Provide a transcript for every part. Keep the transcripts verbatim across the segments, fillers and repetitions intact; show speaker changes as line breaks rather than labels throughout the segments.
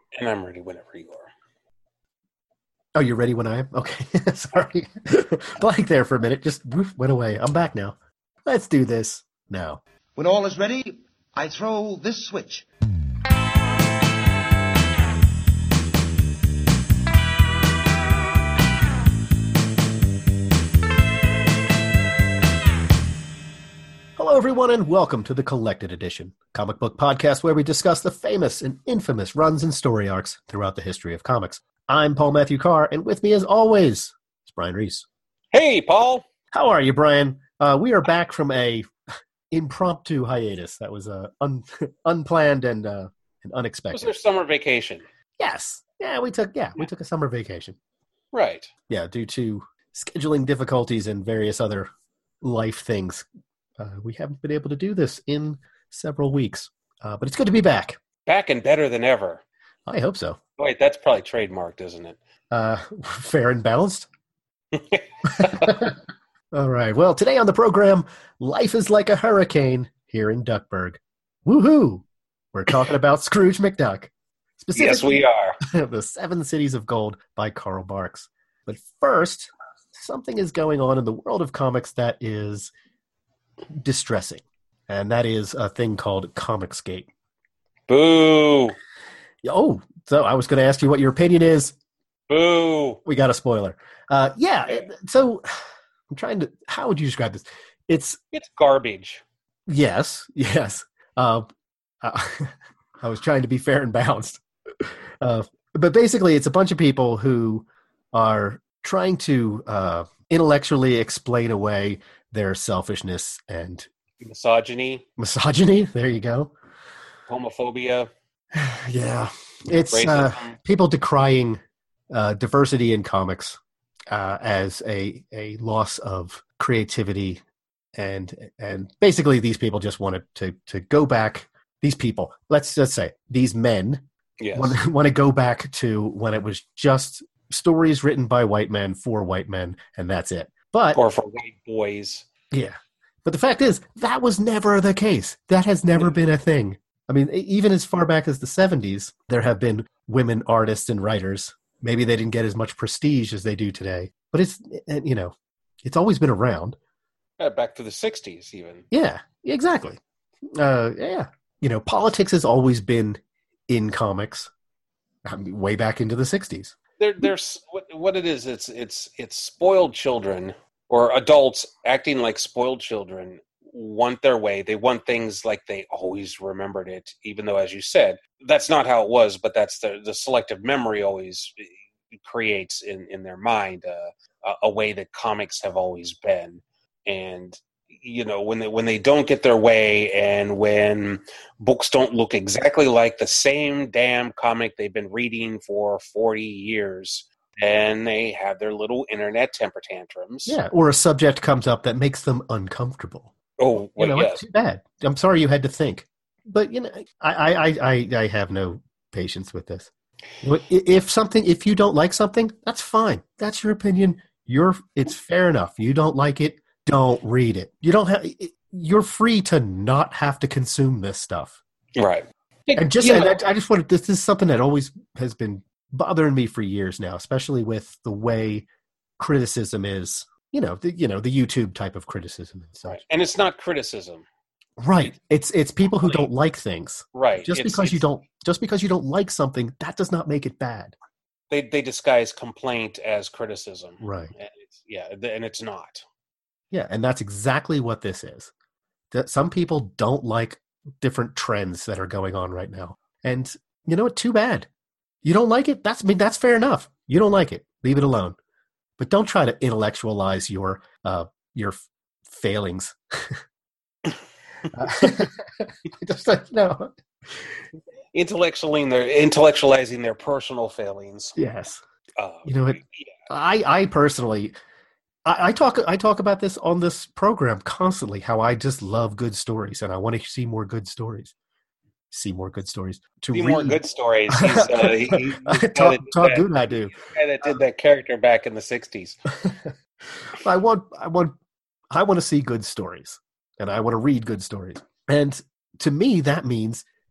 And I'm ready whenever you are.
Oh, you're ready when I am? Okay. Sorry. Blank there for a minute. Just woof, went away. I'm back now. Let's do this now.
When all is ready, I throw this switch.
Hello, everyone, and welcome to the Collected Edition, comic book podcast where we discuss the famous and infamous runs and story arcs throughout the history of comics. I'm Paul Matthew Carr, and with me, as always, is Brian Reese.
Hey, Paul.
How are you, Brian? Uh, we are back from a impromptu hiatus that was uh, un- unplanned and, uh, and unexpected.
Was there summer vacation?
Yes. Yeah, we took. Yeah, we took a summer vacation.
Right.
Yeah, due to scheduling difficulties and various other life things. Uh, we haven't been able to do this in several weeks, uh, but it's good to be back.
Back and better than ever.
I hope so.
Wait, that's probably trademarked, isn't it?
Uh, fair and balanced. All right. Well, today on the program, life is like a hurricane here in Duckburg. Woohoo! We're talking about Scrooge McDuck.
Yes, we are.
The Seven Cities of Gold by Karl Barks. But first, something is going on in the world of comics that is distressing, and that is a thing called Comicsgate.
Boo!
Oh, so I was going to ask you what your opinion is.
Boo!
We got a spoiler. Uh, yeah, it, so I'm trying to. How would you describe this? It's
it's garbage.
Yes, yes. Uh, uh, I was trying to be fair and balanced, uh, but basically, it's a bunch of people who are trying to uh, intellectually explain away their selfishness and
misogyny.
Misogyny. There you go.
Homophobia.
Yeah, it's uh, people decrying uh, diversity in comics uh, as a a loss of creativity, and and basically these people just wanted to to go back. These people, let's just say these men,
yes,
want, want to go back to when it was just stories written by white men for white men, and that's it. But
or for white boys.
Yeah, but the fact is that was never the case. That has never been a thing. I mean, even as far back as the seventies, there have been women artists and writers. Maybe they didn't get as much prestige as they do today, but it's, you know, it's always been around.
Yeah, back to the sixties even.
Yeah, exactly. Uh, yeah. You know, politics has always been in comics, I mean, way back into the sixties.
There, there's what, what it is. It's it's it's spoiled children or adults acting like spoiled children want their way. They want things like they always remembered it, even though, as you said, that's not how it was. But that's the the selective memory always creates in in their mind uh, a, a way that comics have always been. And you know, when they when they don't get their way, and when books don't look exactly like the same damn comic they've been reading for forty years, then they have their little internet temper tantrums.
Yeah, or a subject comes up that makes them uncomfortable.
Oh, well,
you know,
yes.
It's too bad. I'm sorry you had to think, but you know, I I I I have no patience with this. If something, if you don't like something, that's fine. That's your opinion. You're it's fair enough. You don't like it. Don't read it. You don't have. You're free to not have to consume this stuff,
right?
And just, and I, I just wanted. This is something that always has been bothering me for years now, especially with the way criticism is. You know, the, you know, the YouTube type of criticism and such.
Right. And it's not criticism,
right? It's it's people who don't like things,
right?
Just
it's,
because
it's,
you don't, just because you don't like something, that does not make it bad.
They they disguise complaint as criticism,
right?
And it's, yeah, and it's not.
Yeah, and that's exactly what this is. That some people don't like different trends that are going on right now. And you know what? Too bad. You don't like it? That's I mean, that's fair enough. You don't like it. Leave it alone. But don't try to intellectualize your uh, your failings. uh, just like, no.
Intellectualizing their intellectualizing their personal failings.
Yes.
Uh,
you know what? Yeah. I I personally I, I talk I talk about this on this program constantly, how I just love good stories and I want to see more good stories. See more good stories. To
see
read.
more good stories. He's, uh, he, he's
talk talk good I do.
The guy that did that character back in the sixties.
I want I want I want to see good stories. And I want to read good stories. And to me that means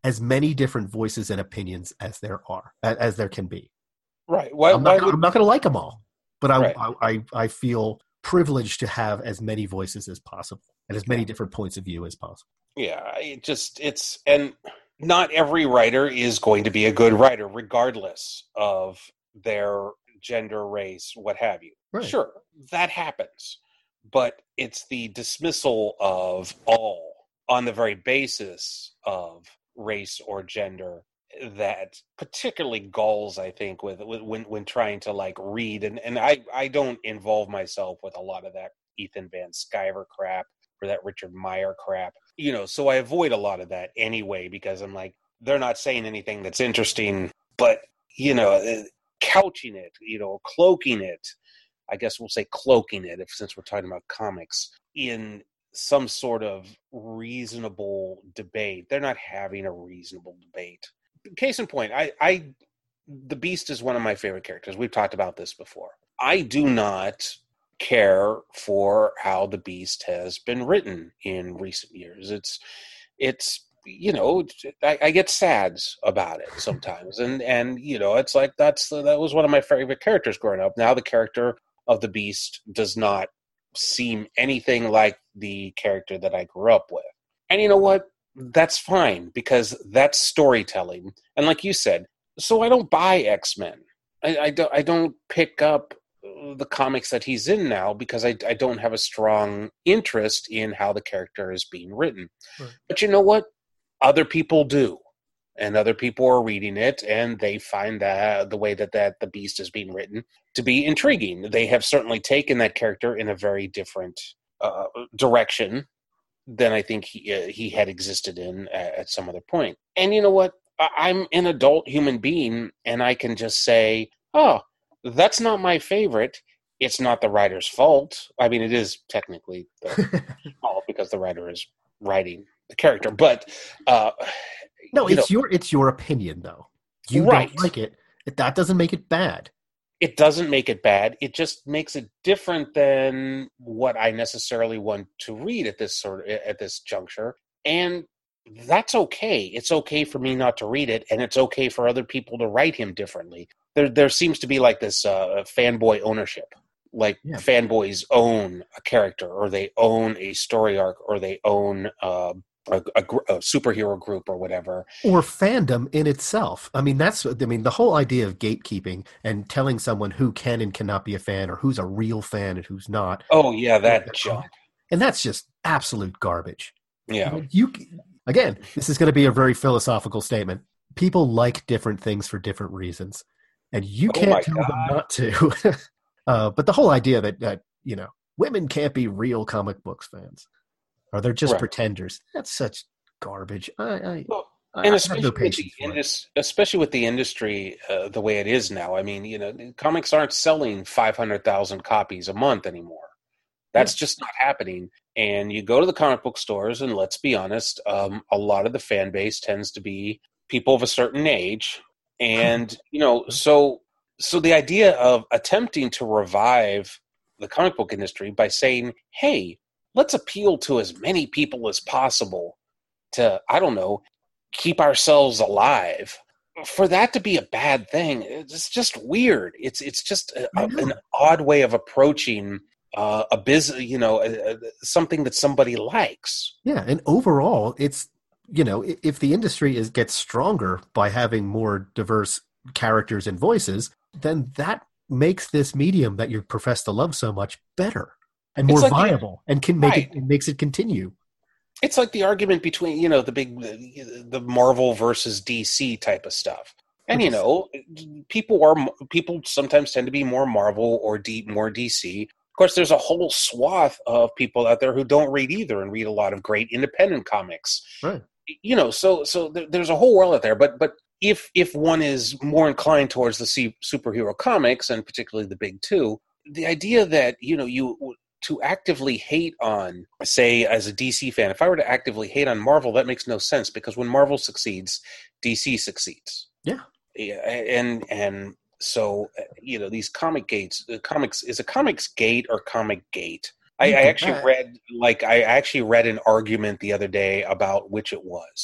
as many different voices and opinions as there are, as there can be.
Right. Why,
I'm not
why
gonna,
would,
I'm not going to like them all, but I,
Right.
I, I, I feel privileged to have as many voices as possible and as many
Yeah.
different points of view as possible.
Yeah, it just it's and not every writer is going to be a good writer, regardless of their gender, race, what have you.
Right.
Sure, that happens, but it's the dismissal of all on the very basis of race or gender that particularly galls, I think, with, with when when trying to like read and and I I don't involve myself with a lot of that Ethan Van Sciver crap or that Richard Meyer crap, you know, so I avoid a lot of that anyway, because I'm like, they're not saying anything that's interesting, but, you know, couching it, you know, cloaking it, I guess we'll say cloaking it, if since we're talking about comics, in some sort of reasonable debate. They're not having a reasonable debate. Case in point, I, I, the Beast is one of my favorite characters. We've talked about this before. I do not care for how the Beast has been written in recent years. It's, it's, you know, I, I get sads about it sometimes, and and you know, it's like that's that was one of my favorite characters growing up. Now the character of the Beast does not seem anything like the character that I grew up with, and you know what? That's fine, because that's storytelling. And like you said, so I don't buy X-Men. I, I don't. I don't pick up the comics that he's in now because I, I don't have a strong interest in how the character is being written. Right. But you know what? Other people do, and other people are reading it, and they find that the way that, that the Beast is being written to be intriguing. They have certainly taken that character in a very different uh, direction than I think he uh, he had existed in at, at some other point. And you know what? I, I'm an adult human being, and I can just say, oh, that's not my favorite. It's not the writer's fault. I mean, it is technically the fault because the writer is writing the character. But uh,
no,
you
it's
know,
your it's your opinion, though. You
right.
don't like it. That doesn't make it bad.
It doesn't make it bad. It just makes it different than what I necessarily want to read at this sort of, at this juncture. And that's okay. It's okay for me not to read it, and it's okay for other people to write him differently. There, there seems to be like this uh, fanboy ownership. Like yeah. fanboys own a character, or they own a story arc, or they own uh, a, a, a superhero group, or whatever.
Or fandom in itself. I mean, that's. I mean, the whole idea of gatekeeping and telling someone who can and cannot be a fan, or who's a real fan and who's not.
Oh yeah, that junk.
And that's just absolute garbage.
Yeah.
I mean, you. Again, this is going to be a very philosophical statement. People like different things for different reasons, and you
oh
can't tell
God.
them not to. uh, but the whole idea that, that, you know, women can't be real comic books fans, or they're just right. pretenders, that's such garbage. I, I,
well,
I,
and
I
especially,
have no
with
patience
the
for
indus- especially with the industry uh, the way it is now. I mean, you know, comics aren't selling five hundred thousand copies a month anymore. That's yeah. just not happening. And you go to the comic book stores, and let's be honest, um, a lot of the fan base tends to be people of a certain age. And, you know, so so the idea of attempting to revive the comic book industry by saying, hey, let's appeal to as many people as possible to, I don't know, keep ourselves alive. For that to be a bad thing, it's just weird. It's it's just a, a, an odd way of approaching Uh, a business, you know, uh, something that somebody likes.
Yeah, and overall, it's, you know, if the industry is gets stronger by having more diverse characters and voices, then that makes this medium that you profess to love so much better and more like viable, the, and can make right. it, it makes it continue.
It's like the argument between, you know, the big, the Marvel versus D C type of stuff. And, you know, people are people sometimes tend to be more Marvel or D, more D C. Of course, there's a whole swath of people out there who don't read either and read a lot of great independent comics.
Right.
You know, so so there, there's a whole world out there. But but if if one is more inclined towards the C- superhero comics, and particularly the big two, the idea that, you know, you to actively hate on, say, as a D C fan, if I were to actively hate on Marvel, that makes no sense, because when Marvel succeeds, D C succeeds.
Yeah.
Yeah, and and. So, you know, these comic gates, uh, comics, is a comics gate or comic gate? I, I actually read, like, I actually read an argument the other day about which it was.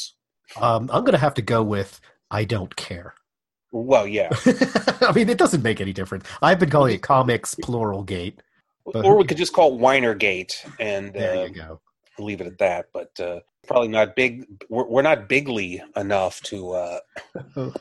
Um, I'm going to have to go with I don't care.
Well, yeah.
I mean, it doesn't make any difference. I've been calling it comics plural gate. But
or we could just call it Weinergate and
there
uh,
you go.
leave it at that. But uh, probably not big. We're, we're not bigly enough to, uh, to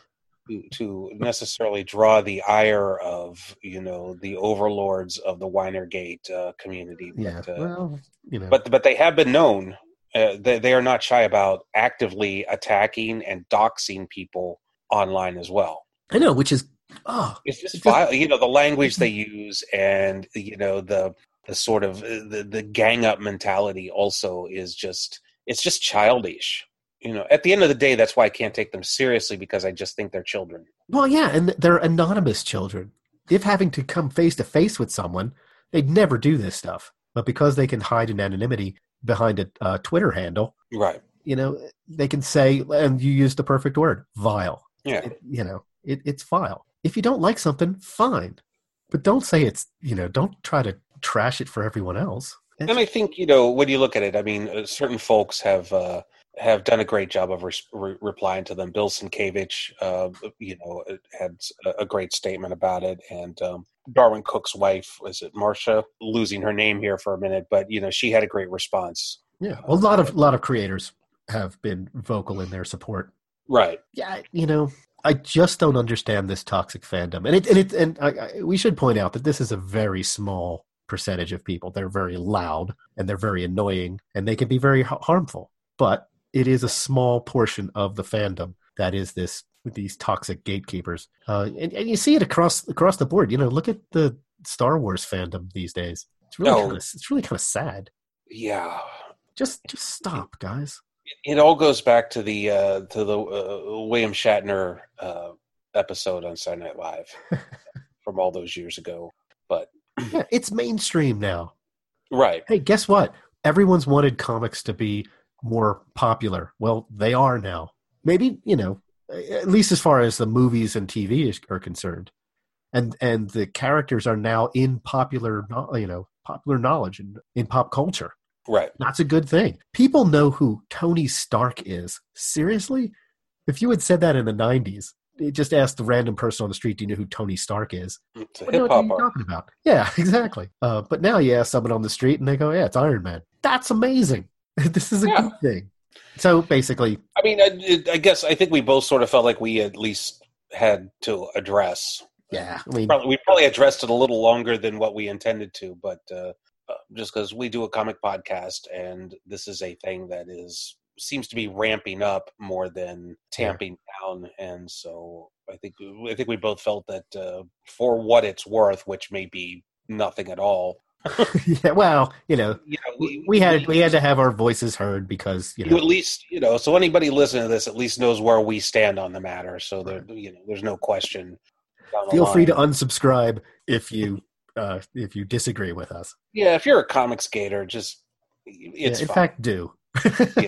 to necessarily draw the ire of, you know, the overlords of the Weinergate uh, community. But,
Yeah,
uh,
well, you know.
but but they have been known. Uh, they, they are not shy about actively attacking and doxing people online as well.
I know, which is, oh.
It's just,
It's
vile, you know, the language they use and, you know, the the sort of the, the gang up mentality also is just, it's just childish. You know, at the end of the day, that's why I can't take them seriously, because I just think they're children.
Well, yeah, and they're anonymous children. If having to come face to face with someone, they'd never do this stuff. But because they can hide in anonymity behind a uh, Twitter handle,
Right.
you know, they can say, and you used the perfect word, vile.
Yeah.
It, you know, it, it's vile. If you don't like something, fine. But don't say it's, you know, don't try to trash it for everyone else. It's,
And I think, you know, when you look at it, I mean, uh, certain folks have uh, have done a great job of re- re- replying to them. Bill Sienkiewicz, uh, you know, had a great statement about it. And um, Darwin Cook's wife, was it Marcia? Losing her name here for a minute, but, you know, she had a great response.
yeah, well, a lot of, a lot of creators have been vocal in their support.
Right.
Yeah, you know, I just don't understand this toxic fandom. And it, and it, and I, I, we should point out that this is a very small percentage of people. They're very loud and they're very annoying and they can be very ha- harmful. But it is a small portion of the fandom that is this, with these toxic gatekeepers. Uh, and, and you see it across across the board. You know, look at the Star Wars fandom these days. It's really
Oh.
kind of it's really kind of sad.
Yeah.
Just just stop, guys.
It all goes back to the uh, to the uh, William Shatner uh, episode on Saturday Night Live from all those years ago. But
Yeah, it's mainstream now.
right.
Hey, guess what? Everyone's wanted comics to be more popular. Well, they are now. Maybe, you know, at least as far as the movies and T V is, are concerned. And and the characters are now in popular, no- you know, popular knowledge and in pop culture.
Right.
That's a good thing. People know who Tony Stark is. Seriously? If you had said that in the nineties, you just asked the random person on the street, do you know who Tony Stark is?
It's a
What are
hip hop
you
art.
talking about? Yeah, exactly. Uh, but now you ask someone on the street and they go, yeah, it's Iron Man. That's amazing. This is a
Yeah.
good thing. So basically,
I mean, I, I guess I think we both sort of felt like we at least had to address.
yeah, I mean,
Probably, we probably addressed it a little longer than what we intended to, but uh, uh, just because we do a comic podcast and this is a thing that is seems to be ramping up more than tamping down, and so I think I think we both felt that uh, for what it's worth, which may be nothing at all.
yeah, well, you know,
You know,
we, we had we had to have our voices heard because, you
you
know,
at least, you know, so anybody listening to this at least knows where we stand on the matter. So there, you know, there's no question. down the
feel free to
line.
unsubscribe if you uh, if you disagree with us.
Yeah, if you're a comic skater, just it's
Yeah, in
fine.
fact, do.
yeah,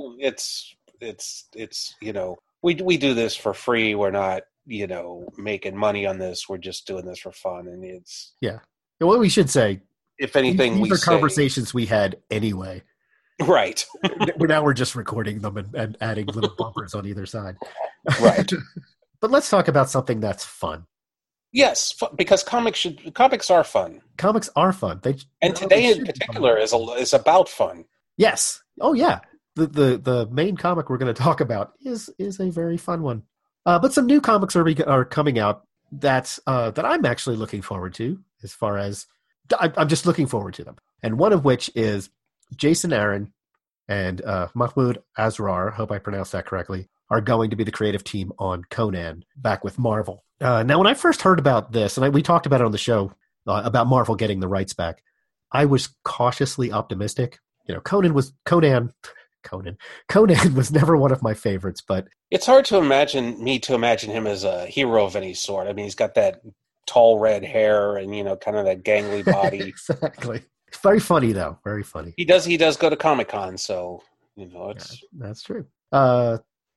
it's it's it's you know, we we do this for free. We're not, you know, making money on this. We're just doing this for fun, and it's
Yeah. And what we should say,
if anything,
these
we
are
say,
conversations we had anyway.
right,
We're now we're just recording them and, and adding little bumpers on either side.
right.
But let's talk about something that's fun.
Yes, fu- because comics should comics are fun,
Comics are fun. They
and
they
today in
should be
particular
fun.
is a, is about fun.
Yes. Oh yeah. The the the main comic we're going to talk about is is a very fun one. Uh, but some new comics are be, are coming out that's uh, that I'm actually looking forward to. As far as I, I'm just looking forward to them, and one of which is Jason Aaron and uh, Mahmoud Asrar. Hope I pronounced that correctly. Are going to be the creative team on Conan back with Marvel. Uh, now, when I first heard about this, and I, we talked about it on the show uh, about Marvel getting the rights back, I was cautiously optimistic. You know, Conan was Conan. Conan. Conan was never one of my favorites, but
It's hard to imagine me to imagine him as a hero of any sort. I mean, he's got that tall red hair and, you know, kind of that gangly body.
exactly. Very funny though. Very funny.
He does he does go to Comic-Con, so, you know, it's
Yeah, that's true. Uh,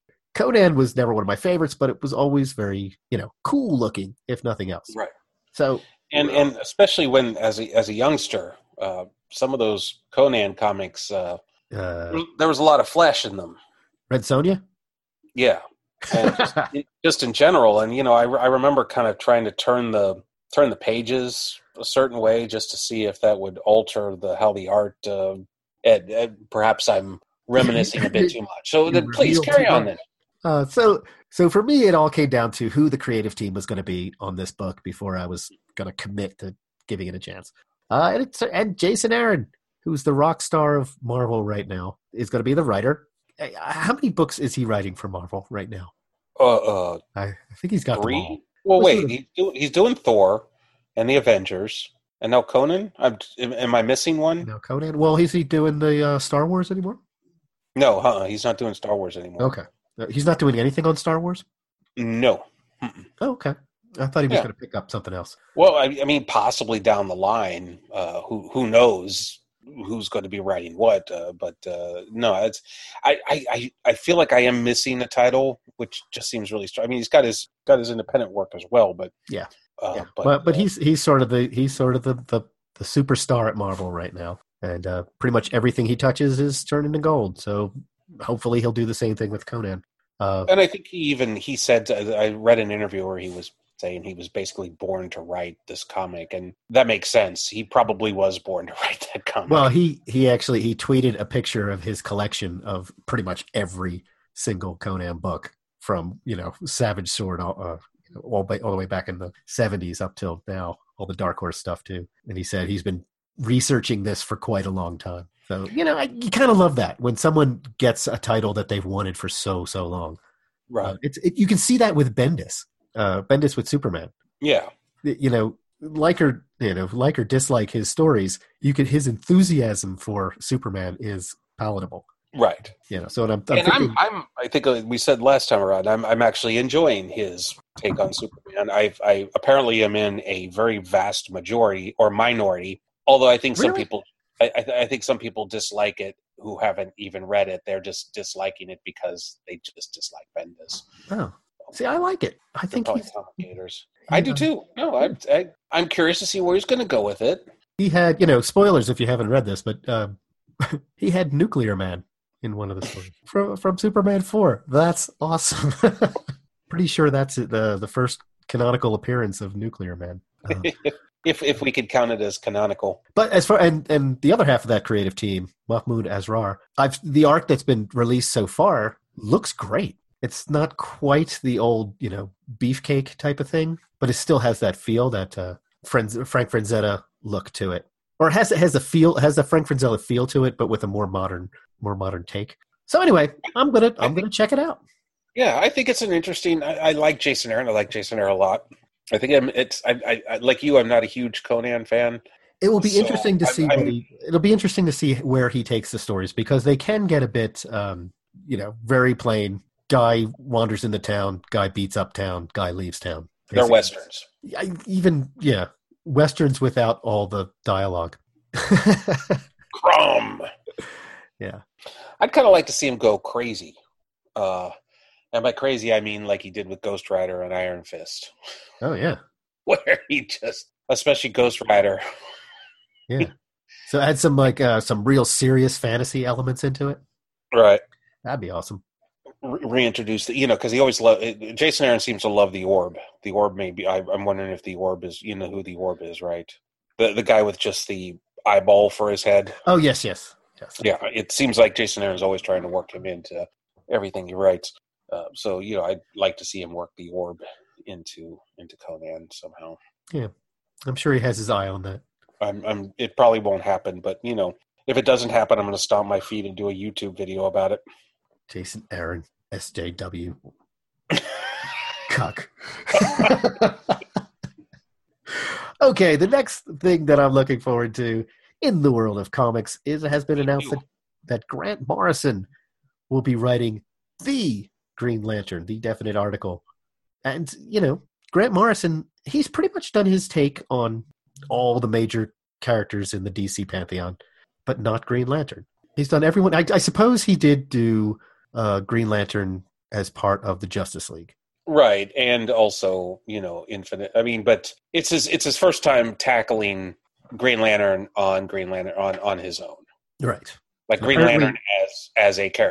Conan was never one of my favorites, but it was always very, you know, cool looking, if nothing else.
right.
So,
And and especially when as a as a youngster, uh, some of those Conan comics, uh,
uh,
there was a lot of flesh in them.
Red Sonja?
Yeah, and just, just in general, and you know, I, I remember kind of trying to turn the turn the pages a certain way just to see if that would alter the how the art. Uh, and, and perhaps I'm reminiscing a bit too much. So then, please carry on then.
Uh, so, so for me, it all came down to who the creative team was going to be on this book before I was going to commit to giving it a chance. Uh, and, it's, and Jason Aaron, who's the rock star of Marvel right now, is going to be the writer. How many books is he writing for Marvel right now?
Uh, uh
I, I think he's got
three.
them all.
Well,
What's
wait, he's doing, he's doing Thor and the Avengers, and now Conan. I'm, am I missing one?
No, Conan. Well, is he doing the uh, Star Wars anymore?
No, huh? He's not doing Star Wars anymore.
Okay. He's not doing anything on Star Wars?
No.
Oh, okay. I thought he was
Yeah.
going to pick up something else.
Well, I, I mean, possibly down the line. Uh, who who knows who's going to be writing what? Uh, but uh, no, it's I, I, I, I feel like I am missing a title, which just seems really strange. I mean, he's got his got his independent work as well, but
Yeah.
uh,
yeah.
but
But but
uh,
he's he's sort of the he's sort of the, the, the superstar at Marvel right now, and uh, pretty much everything he touches is turned into gold. So hopefully he'll do the same thing with Conan. Uh,
and I think he even he said I read an interview where he was saying he was basically born to write this comic, and that makes sense. He probably was born to write that comic.
well, he he actually he tweeted a picture of his collection of pretty much every single Conan book from you know Savage Sword all, uh, all, all the way back in the seventies up till now, all the Dark Horse stuff too. And he said he's been researching this for quite a long time. So, you know, I, you kind of love that when someone gets a title that they've wanted for so, so long.
Right.
Uh, it's it, you can see that with Bendis. Uh, Bendis with Superman.
Yeah.
You know, like or, you know, like or dislike his stories, you could, his enthusiasm for Superman is palatable.
Right.
You know, so I'm, I'm
and
thinking,
I'm, I'm, I think we said last time around, I'm, I'm actually enjoying his take on Superman. I, I apparently am in a very vast majority or minority, although I think some
Really?
people, I, I, I think some people dislike it who haven't even read it. They're just disliking it because they just dislike Bendis.
oh, see, I like it. I
They're
think
probably
he's,
commentators. I do too. No, I'm, I, I'm curious to see where he's going to go with it.
he had, you know, spoilers if you haven't read this, but uh, he had Nuclear Man in one of the stories from from Superman four. That's awesome. Pretty sure that's the the first canonical appearance of Nuclear Man. Uh,
if if we could count it as canonical.
but as far and and the other half of that creative team, Mahmoud Asrar, I've the art that's been released so far looks great. It's not quite the old, you know, beefcake type of thing, but it still has that feel, that uh, Franz, Frank Frazetta look to it, or it has it has a feel has a Frank Frazetta feel to it, but with a more modern more modern take. So anyway, I'm gonna I'm gonna check it out.
Yeah, I think it's an interesting. I, I like Jason Aaron. I like Jason Aaron a lot. I think I'm, it's. I, I, I like you. I'm not a huge Conan fan.
It will be
So,
interesting to
I'm-
see.
I'm-
what he, it'll be interesting to see where he takes the stories, because they can get a bit, um, you know, very plain. Guy wanders into town. Guy beats up town. Guy leaves town.
They're
Basically.
westerns.
I, even yeah, westerns without all the dialogue.
Crumb.
Yeah.
I'd kind of like to see him go crazy. Uh, and by crazy, I mean like he did with Ghost Rider and Iron Fist,
Oh yeah.
where he just, especially Ghost Rider.
Yeah. So add some like uh, some real serious fantasy elements into it.
Right.
That'd be awesome.
Re- reintroduce the, you know, because he always love Jason Aaron seems to love the orb. The orb, maybe. I, I'm wondering if the orb is, you know, who the orb is, right? The the guy with just the eyeball for his head.
Oh yes, yes, yes.
Yeah, it seems like Jason Aaron's always trying to work him into everything he writes. Uh, so you know, I'd like to see him work the orb into into Conan somehow.
Yeah. I'm sure he has his eye on that.
I'm, I'm. It probably won't happen, but you know, if it doesn't happen, I'm going to stomp my feet and do a YouTube video about it.
Jason Aaron, S J W. Cuck. Okay, the next thing that I'm looking forward to in the world of comics is it has been announced that, that Grant Morrison will be writing the Green Lantern, the definite article. And, you know, Grant Morrison, he's pretty much done his take on all the major characters in the D C Pantheon, but not Green Lantern. He's done everyone. I, I suppose he did do uh, Green Lantern as part of the Justice League.
Right, and also, you know, Infinite. I mean, but it's his it's his first time tackling Green Lantern on Green Lantern on, on his own.
Right.
Like Green
Apparently-
Lantern as as a character.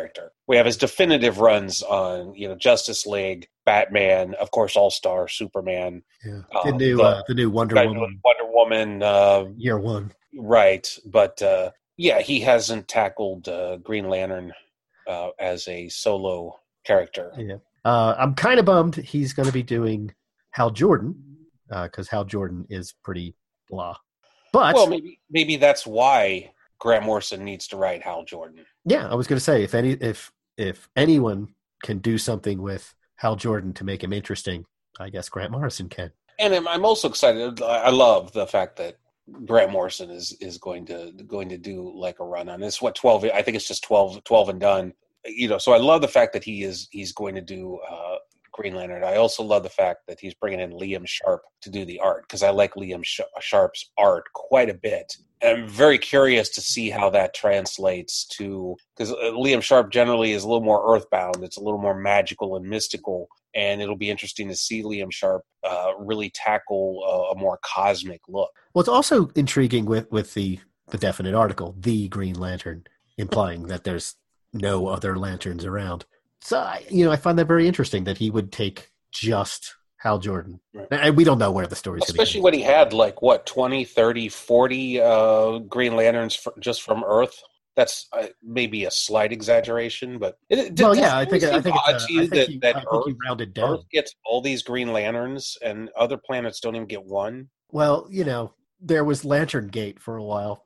we have his definitive runs on, you know, Justice League, Batman, of course, All Star, Superman,
Yeah. The
uh,
new
the,
uh, the new Wonder Woman,
Wonder Woman, uh,
year one.
right? But uh, yeah, he hasn't tackled uh, Green Lantern uh, as a solo character.
Yeah, uh, I'm kind of bummed he's going to be doing Hal Jordan because uh, Hal Jordan is pretty blah. But
well, maybe maybe that's why Grant Morrison needs to write Hal Jordan.
Yeah, I was going to say if any if if anyone can do something with Hal Jordan to make him interesting, I guess Grant Morrison can.
And I'm, I'm also excited. I love the fact that Grant Morrison is is going to going to do like a run on this. What twelve? I think it's just twelve, twelve and done. You know, so I love the fact that he is he's going to do uh, Green Lantern. I also love the fact that he's bringing in Liam Sharp to do the art because I like Liam Sharp's art quite a bit. And I'm very curious to see how that translates to because Liam Sharp generally is a little more earthbound. It's a little more magical and mystical. And it'll be interesting to see Liam Sharp uh, really tackle a, a more cosmic look.
Well, it's also intriguing with, with the, the definite article, the Green Lantern, implying that there's no other lanterns around. So, I, you know, I find that very interesting that he would take just Hal Jordan. Right. And we don't know where the story's going to go.
Especially when he had, like, what, twenty, thirty, forty uh, Green Lanterns for, just from Earth? That's uh, maybe a slight exaggeration, but it,
well, yeah, I think I think it's, uh,
to you
I think
that,
he,
that
I think
Earth,
he rounded down.
Earth gets all these Green Lanterns, and other planets don't even get one.
Well, you know, there was Lantern Gate for a while,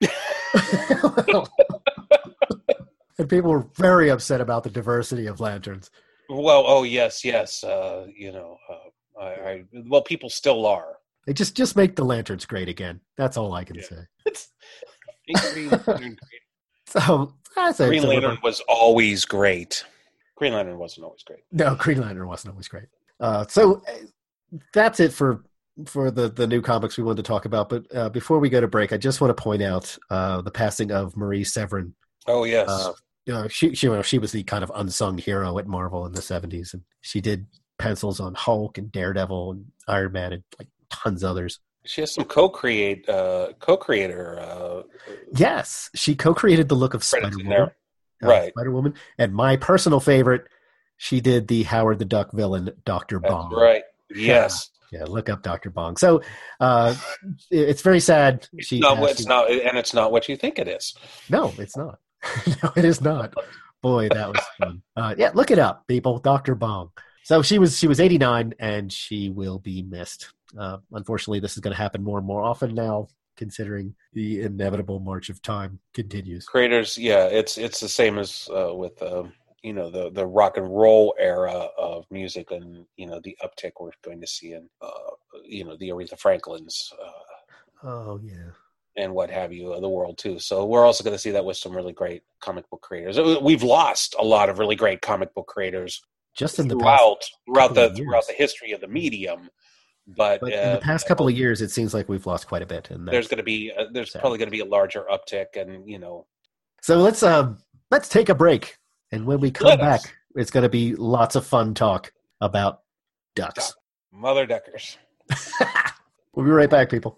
and people were very upset about the diversity of lanterns.
Well, oh yes, yes, uh, you know, uh, I, I well, people still are.
They just just make the lanterns great again. That's all I can
yeah.
say.
It's, Green Lantern,
So that's
Green Lantern was always great. Green Lantern wasn't always great.
No, Green Lantern wasn't always great. Uh, so that's it for for the, the new comics we wanted to talk about. But uh, before we go to break, I just want to point out uh, the passing of Marie Severin.
Oh yes,
uh, you know, she she, you know, she was the kind of unsung hero at Marvel in the seventies, and she did pencils on Hulk and Daredevil and Iron Man and like tons of others.
She has some co-create, uh, co-creator. Uh,
yes, she co-created the look of Spider-Woman. Uh,
right.
Spider-Woman. And my personal favorite, she did the Howard the Duck villain, Doctor Bong.
That's right. Yes.
Yeah, yeah, look up Doctor Bong. So uh, it's very sad.
It's,
she
not, it's not, and it's not what you think it is.
No, it's not. No, it is not. Boy, that was fun. Uh, yeah, look it up, people. Doctor Bong. So she was she was eighty-nine, and she will be missed. Uh, unfortunately, this is going to happen more and more often now, considering the inevitable march of time continues.
Creators, yeah, it's it's the same as uh, with uh, you know the the rock and roll era of music, and you know the uptick we're going to see in uh, you know the Aretha Franklins. Uh,
oh yeah.
And what have you of the world too. So we're also going to see that with some really great comic book creators. We've lost a lot of really great comic book creators
just in the
throughout
past
throughout the throughout the history of the medium. But,
but
uh,
in the past couple of years, it seems like we've lost quite a bit. And
there's going to be uh, there's sad. probably going to be a larger uptick, and you know.
So let's um let's take a break, and when we come
Let
back,
us.
it's going to be lots of fun talk about ducks.
Duck. Mother duckers.
We'll be right back, people.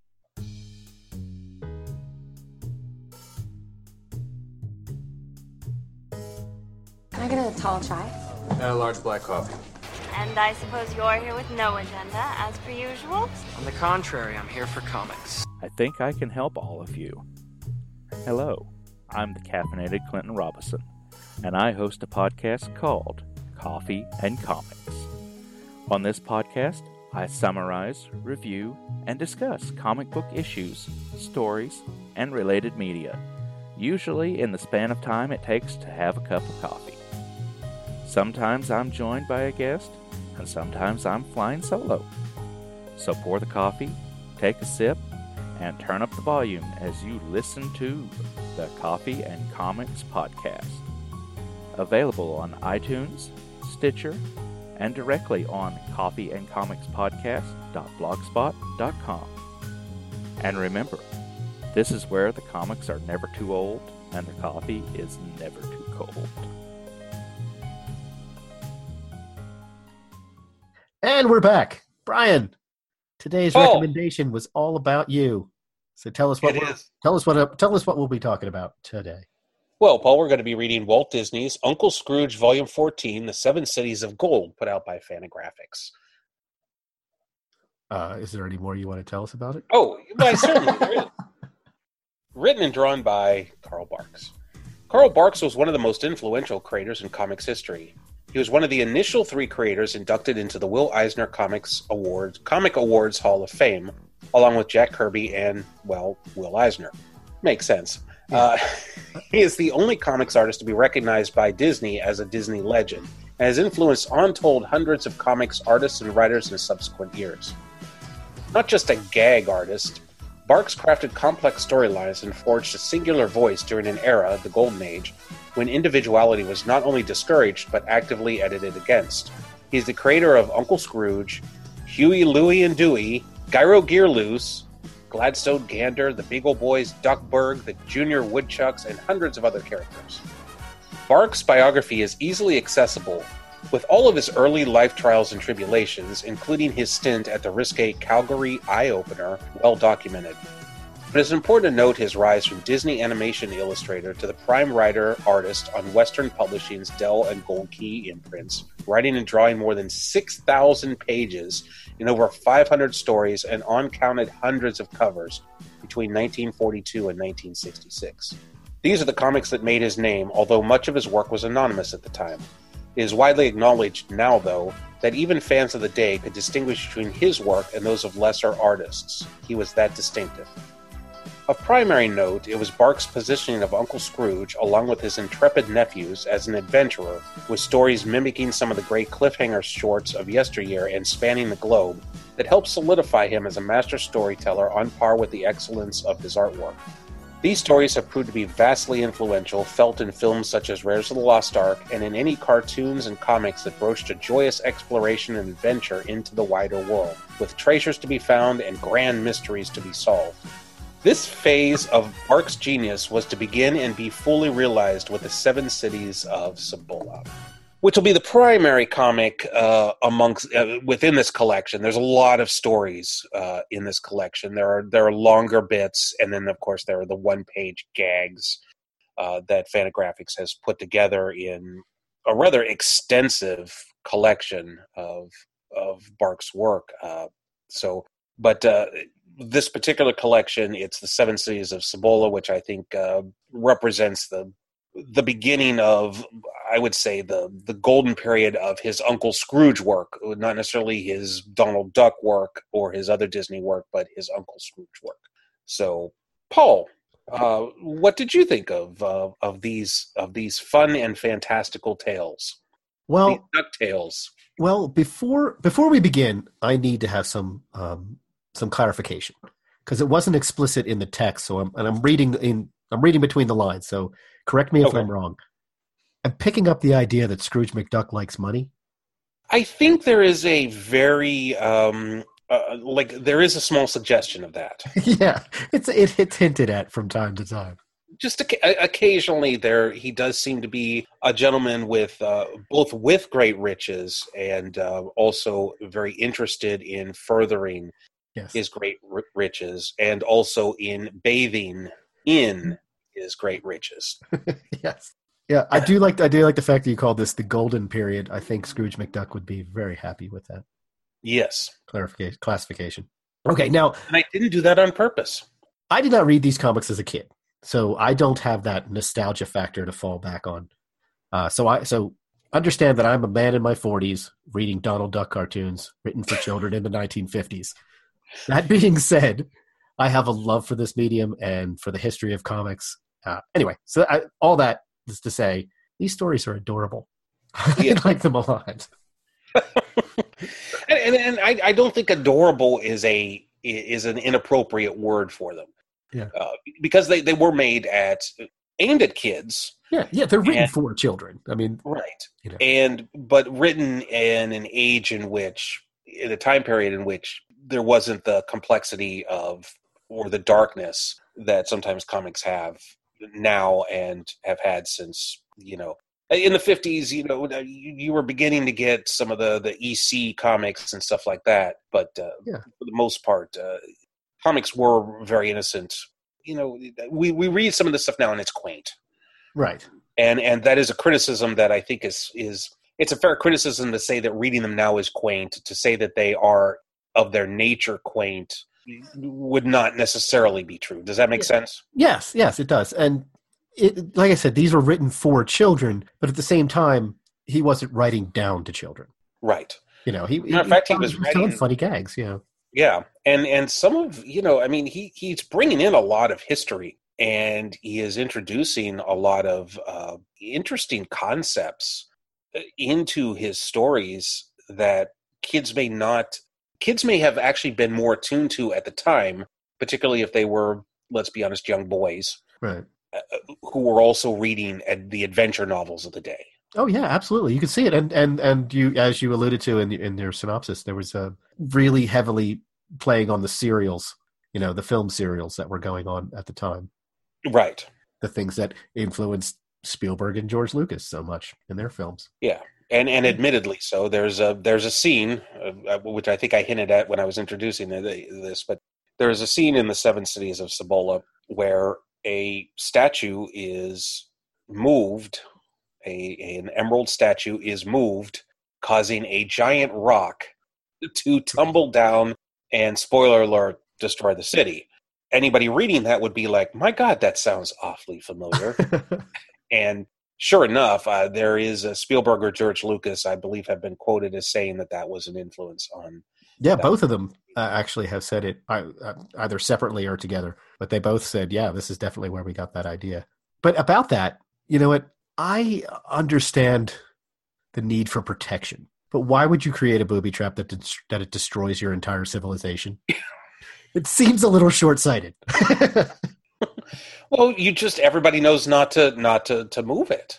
Can I get a tall chai?
And a large black coffee.
And I suppose you're here with no agenda, as per usual?
On the contrary, I'm here for comics.
I think I can help all of you. Hello, I'm the caffeinated Clinton Robinson, and I host a podcast called Coffee and Comics. On this podcast, I summarize, review, and discuss comic book issues, stories, and related media, usually in the span of time it takes to have a cup of coffee. Sometimes I'm joined by a guest, and sometimes I'm flying solo. So pour the coffee, take a sip, and turn up the volume as you listen to the Coffee and Comics Podcast. Available on iTunes, Stitcher, and directly on coffee and comics podcast dot blogspot dot com. And remember, this is where the comics are never too old and the coffee is never too cold.
And we're back. Brian, today's
Oh.
recommendation was all about you. So tell us what
It
we're,
is.
tell us what tell us what we'll be talking about today.
Well, Paul, we're going to be reading Walt Disney's Uncle Scrooge Volume fourteen, The Seven Cities of Gold, put out by Fantagraphics.
Uh, is there any more you want to tell us about it?
Oh, well, I certainly there is. Written and drawn by Carl Barks. Carl Barks was one of the most influential creators in comics history. He was one of the initial three creators inducted into the Will Eisner Comics Awards, Comic Awards Hall of Fame, along with Jack Kirby and, well, Will Eisner. Makes sense. Yeah. Uh, he is the only comics artist to be recognized by Disney as a Disney legend, and has influenced untold hundreds of comics artists and writers in subsequent years. Not just a gag artist, Barks crafted complex storylines and forged a singular voice during an era, the Golden Age, when individuality was not only discouraged but actively edited against. He is the creator of Uncle Scrooge, Huey, Louie, and Dewey, Gyro Gearloose, Gladstone Gander, the Beagle Boys, Duckburg, the Junior Woodchucks, and hundreds of other characters. Barks' biography is easily accessible, with all of his early life trials and tribulations, including his stint at the risque Calgary Eye-Opener, well documented. But it's important to note his rise from Disney animation illustrator to the prime writer-artist on Western Publishing's Dell and Gold Key imprints, writing and drawing more than six thousand pages in over five hundred stories and uncounted hundreds of covers between nineteen forty-two and nineteen sixty-six. These are the comics that made his name, although much of his work was anonymous at the time. It is widely acknowledged now, though, that even fans of the day could distinguish between his work and those of lesser artists. He was that distinctive. Of primary note, it was Barks' positioning of Uncle Scrooge, along with his intrepid nephews, as an adventurer, with stories mimicking some of the great cliffhanger shorts of yesteryear and spanning the globe, that helped solidify him as a master storyteller on par with the excellence of his artwork. These stories have proved to be vastly influential, felt in films such as Raiders of the Lost Ark, and in any cartoons and comics that broached a joyous exploration and adventure into the wider world, with treasures to be found and grand mysteries to be solved. This phase of Barks' genius was to begin and be fully realized with the Seven Cities of Cibola, which will be the primary comic uh, amongst uh, within this collection. There's a lot of stories uh, in this collection. There are there are longer bits, and then of course there are the one-page gags uh, that Fantagraphics has put together in a rather extensive collection of of Barks' work. Uh, so, but. Uh, This particular collection, it's the Seven Cities of Cibola, which I think uh, represents the the beginning of, I would say, the the golden period of his Uncle Scrooge work. Not necessarily his Donald Duck work or his other Disney work, but his Uncle Scrooge work. So, Paul, uh, what did you think of uh, of these of these fun and fantastical tales?
Well,
these Duck tales.
Well, before before we begin, I need to have some. Um, some clarification, because it wasn't explicit in the text. So I'm, and I'm reading in, I'm reading between the lines. So correct me if
okay.
I'm wrong. I'm picking up the idea that Scrooge McDuck likes money.
I think there is a very, um, uh, like there is a small suggestion of that.
yeah, it's, it, it's hinted at from time to time.
Just occasionally there, he does seem to be a gentleman with, uh, both with great riches and uh, also very interested in furthering
Yes.
his great r- riches, and also in bathing in his great riches.
yes, yeah, I do like I do like the fact that you called this the golden period. I think Scrooge McDuck would be very happy with that.
Yes,
clarification classification. Okay, now,
and I didn't do that on purpose.
I did not read these comics as a kid, so I don't have that nostalgia factor to fall back on. Uh, so I so understand that I'm a man in my forties reading Donald Duck cartoons written for children in the nineteen fifties. That being said, I have a love for this medium and for the history of comics. Uh, anyway, so I, all that is to say, these stories are adorable.
Yeah.
I like them a lot.
and and, and I, I don't think adorable is a is an inappropriate word for them.
Yeah,
uh, because they, they were made at aimed at kids.
Yeah, yeah, they're written
and,
for children. I mean,
right,
you know.
and but written in an age in which, in a time period in which there wasn't the complexity of or the darkness that sometimes comics have now and have had since, you know, in the fifties, you know, you, you were beginning to get some of the, the E C comics and stuff like that. But uh,
yeah.
for the most part, uh, comics were very innocent. You know, we, we read some of this stuff now and it's quaint.
Right.
And and that is a criticism that I think is is it's a fair criticism to say that reading them now is quaint. To say that they are of their nature quaint would not necessarily be true. Does that make
Yeah.
sense?
Yes, yes, it does. And it, like I said, these were written for children, but at the same time, he wasn't writing down to children.
Right.
You know, he,
Matter of fact, he was
telling
writing
funny gags. You know,
Yeah, and and some of you know, I mean, he he's bringing in a lot of history, and he is introducing a lot of uh, interesting concepts into his stories that kids may not, kids may have actually been more attuned to at the time, particularly if they were, let's be honest, young boys,
right?
Uh, who were also reading uh, the adventure novels of the day.
Oh yeah, absolutely. You can see it, and and and you, as you alluded to in in your synopsis, there was a really heavily playing on the serials, you know, the film serials that were going on at the time.
Right.
The things that influenced Spielberg and George Lucas so much in their films.
Yeah, and and admittedly so. There's a there's a scene uh, which I think I hinted at when I was introducing the, this, but there is a scene in the Seven Cities of Cibola where a statue is moved. A, a an emerald statue is moved, causing a giant rock to tumble down and, spoiler alert, destroy the city. Anybody reading that would be like, my God, that sounds awfully familiar. And sure enough, uh, there is a Spielberg or George Lucas, I believe, have been quoted as saying that that was an influence on.
Yeah,
that.
both of them uh, actually have said it uh, either separately or together, but they both said, yeah, this is definitely where we got that idea. But about that, you know what? I understand the need for protection, but why would you create a booby trap that de- that it destroys your entire civilization? It seems a little short-sighted.
Well, you just everybody knows not to not to, to move it.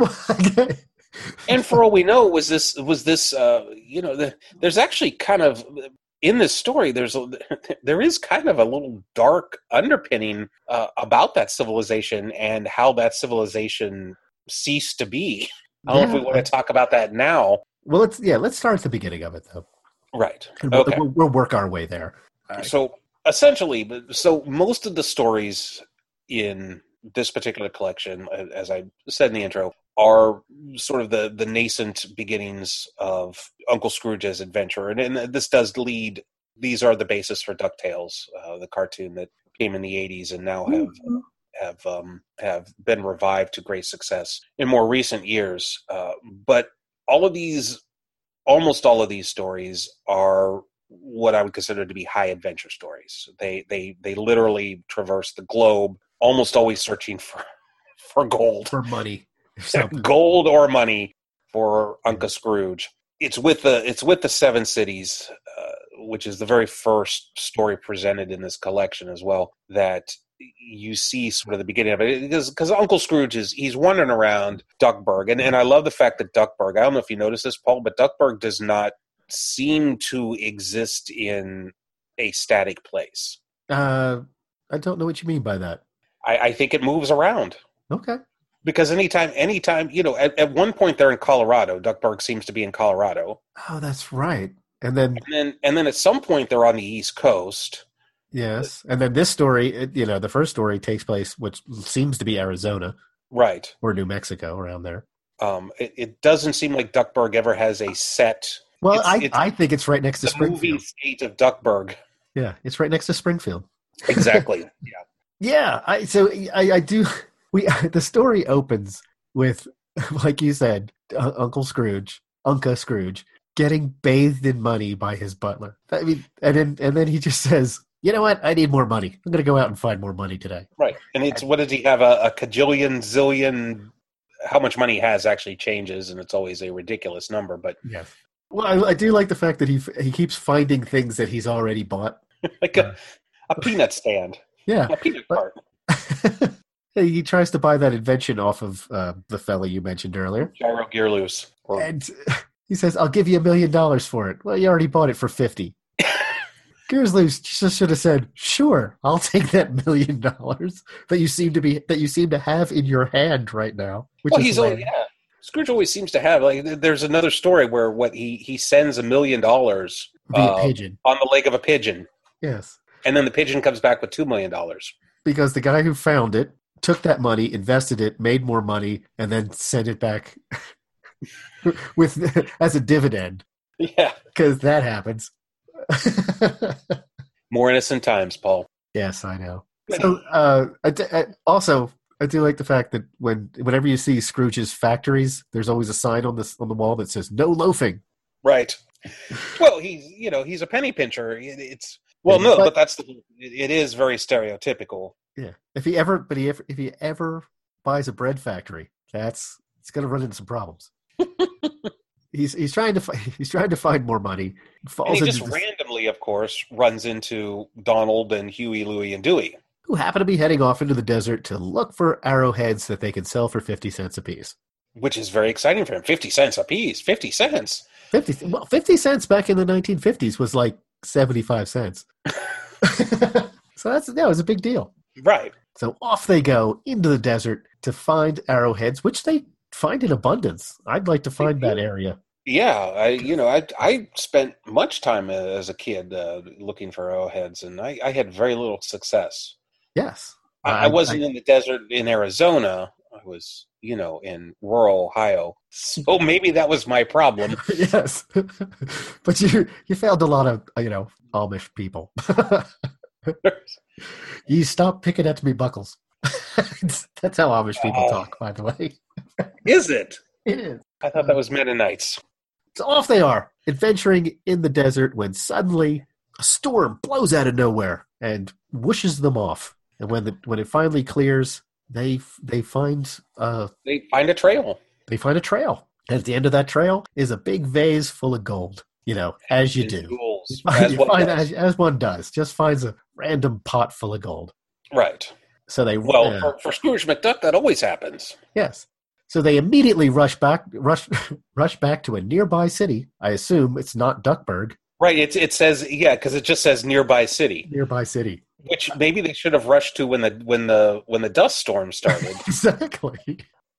And for all we know, was this was this uh, you know the, there's actually kind of in this story there's a, there is kind of a little dark underpinning uh, about that civilization and how that civilization ceased to be. I don't yeah. know if we want to talk about that now.
Well, let's yeah, let's start at the beginning of it though.
Right.
And we'll,
okay.
We'll, we'll work our way there.
Right. So essentially, so most of the stories in this particular collection, as I said in the intro, are sort of the, the nascent beginnings of Uncle Scrooge's adventure. And, and this does lead, these are the basis for DuckTales, uh, the cartoon that came in the eighties and now have mm-hmm. have um, have been revived to great success in more recent years. Uh, but all of these, almost all of these stories are what I would consider to be high adventure stories. They they they literally traverse the globe, almost always searching for for gold,
for money,
gold or money for Uncle Scrooge. It's with the it's with the Seven Cities, uh, which is the very first story presented in this collection as well, that you see sort of the beginning of it, because because Uncle Scrooge is he's wandering around Duckburg, and and I love the fact that Duckburg, I don't know if you noticed this, Paul, but Duckburg does not seem to exist in a static place.
Uh, I don't know what you mean by that.
I, I think it moves around.
Okay.
Because anytime, anytime, you know, at, at one point they're in Colorado. Duckburg seems to be in Colorado.
Oh, that's right. And then,
and then, and then at some point they're on the East Coast.
Yes, and then this story, it, you know, the first story takes place, which seems to be Arizona,
right,
or New Mexico, around there.
Um, it, it doesn't seem like Duckburg ever has a set.
Well,
it's,
I
it's
I think it's right next to
the
Springfield.
Movie state of Duckburg.
Yeah, it's right next to Springfield.
Exactly. Yeah.
Yeah. I so I, I do. We the story opens with, like you said, uh, Uncle Scrooge, Unca Scrooge, getting bathed in money by his butler. I mean, and then and then he just says, "You know what? I need more money. I'm going to go out and find more money today."
Right. And it's, what does he have? A, a cajillion, zillion, how much money he has actually changes, and it's always a ridiculous number. But
yes. Well, I, I do like the fact that he he keeps finding things that he's already bought.
Like a, a peanut stand.
Yeah.
A peanut cart.
He tries to buy that invention off of uh, the fella you mentioned earlier.
Gyro Gear Loose. Or...
And he says, "I'll give you a million dollars for it." Well, you already bought it for fifty. Gears Loose just should have said, "Sure, I'll take that million dollars that you seem to be that you seem to have in your hand right now." Which
well,
is
he's always, yeah. Scrooge always seems to have like. There's another story where what he he sends a million dollars
uh, pigeon
on the leg of a pigeon.
Yes,
and then the pigeon comes back with two million dollars
because the guy who found it took that money, invested it, made more money, and then sent it back with as a dividend.
Yeah.
Because that happens.
More innocent times, Paul.
Yes, I know. So, uh, I d- I, also, I do like the fact that when whenever you see Scrooge's factories, there's always a sign on this on the wall that says "No loafing."
Right. Well, he's you know he's a penny pincher. It, it's well, no,
but,
but that's the, it, it is very stereotypical.
Yeah. If he ever, but he ever, if he ever buys a bread factory, that's it's going to run into some problems. he's he's trying to fi- he's trying to find more money.
And he just this, randomly, of course, runs into Donald and Huey, Louie, and Dewey,
who happen to be heading off into the desert to look for arrowheads that they can sell for fifty cents apiece. Which
is very exciting for him. Fifty cents apiece. Fifty cents.
Fifty. Well, fifty cents back in the nineteen fifties was like seventy-five cents. So that's that was a big deal.
Right.
So off they go into the desert to find arrowheads, which they find in abundance. I'd like to find that area.
Yeah, I you know I I spent much time as a kid uh, looking for arrowheads, and I, I had very little success.
Yes,
I, I, I wasn't I, in the desert in Arizona. I was you know in rural Ohio, so maybe that was my problem.
Yes, but you you found a lot of you know Amish people. You stop picking at me, Buckles. That's how Amish people uh, talk, by the way.
Is it?
It is.
I thought that was Mennonites.
So off they are, adventuring in the desert when suddenly a storm blows out of nowhere and whooshes them off. And when the when it finally clears, they they find uh
they find a trail.
They find a trail. And at the end of that trail is a big vase full of gold. You know, as you do. You find, as, you one find, as, as one does. Just finds a random pot full of gold.
Right.
So they
Well,
uh,
for, for Scrooge McDuck, that always happens.
Yes. So they immediately rush back rush rush back to a nearby city. I assume it's not Duckburg.
Right. It, it says, yeah, because it just says nearby city.
Nearby city.
Which maybe they should have rushed to when the when the when the dust storm started.
Exactly.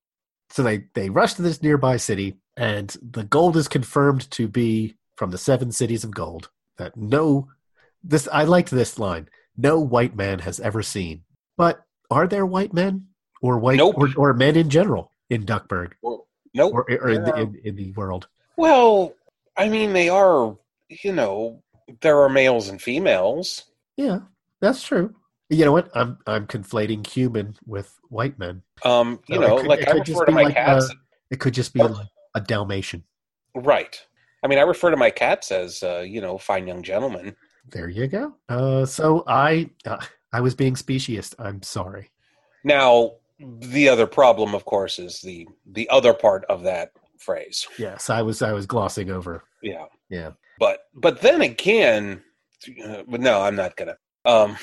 So they, they rush to this nearby city, and the gold is confirmed to be from the seven cities of gold that no this I liked this line. No white man has ever seen. But are there white men or white
nope.
or, or men in general in Duckburg?
Well, nope.
Or, or in, the, in, in the world?
Well, I mean, they are, you know, there are males and females.
Yeah, that's true. You know what? I'm I'm conflating human with white men.
Um, you
so
know,
could,
like I refer to my
like
cats.
A, it could just be like a Dalmatian.
Right. I mean, I refer to my cats as, uh, you know, fine young gentlemen.
There you go. Uh, so I, uh, I was being speciesist. I'm sorry.
Now, the other problem, of course, is the the other part of that phrase.
Yes, I was I was glossing over.
Yeah,
yeah.
But but then again, uh, no, I'm not gonna. Um,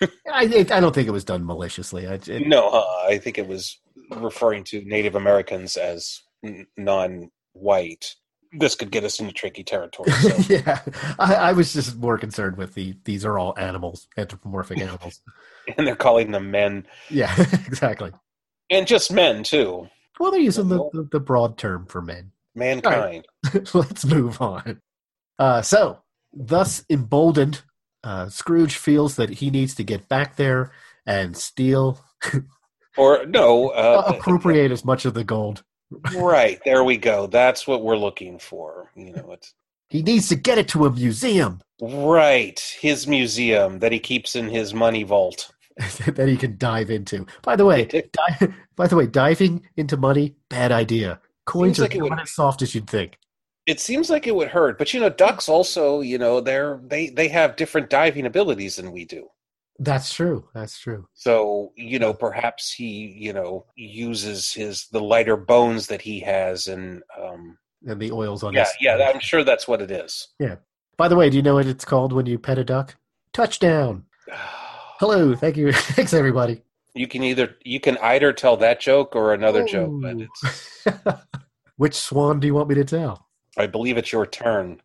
I I don't think it was done maliciously. I, it,
no, uh, I think it was referring to Native Americans as n- non-white. This could get us into tricky territory. So.
Yeah, I, I was just more concerned with the these are all animals, anthropomorphic animals,
and they're calling them men.
Yeah, exactly,
and just men too.
Well, they're using the, the, the broad term for men,
mankind.
Right. Let's move on. Uh, so, thus emboldened, uh, Scrooge feels that he needs to get back there and steal,
or no, uh,
appropriate as much of the gold.
Right, there we go. That's what we're looking for. You know, it's
he needs to get it to a museum.
Right, his museum that he keeps in his money vault
that he can dive into. By the way, di- by the way, diving into money, bad idea. Coins
like
are not as soft as you'd think.
It seems like it would hurt, but you know, ducks also, you know, they're they they have different diving abilities than we do.
That's true. That's true.
So, you know, perhaps he, you know, uses his the lighter bones that he has and um
and the oils on
yeah,
his
Yeah, yeah, I'm sure that's what it is.
Yeah. By the way, do you know what it's called when you pet a duck? Touchdown. Hello, thank you. Thanks everybody.
You can either you can either tell that joke or another oh. joke, but it's
Which swan do you want me to tell?
I believe it's your turn.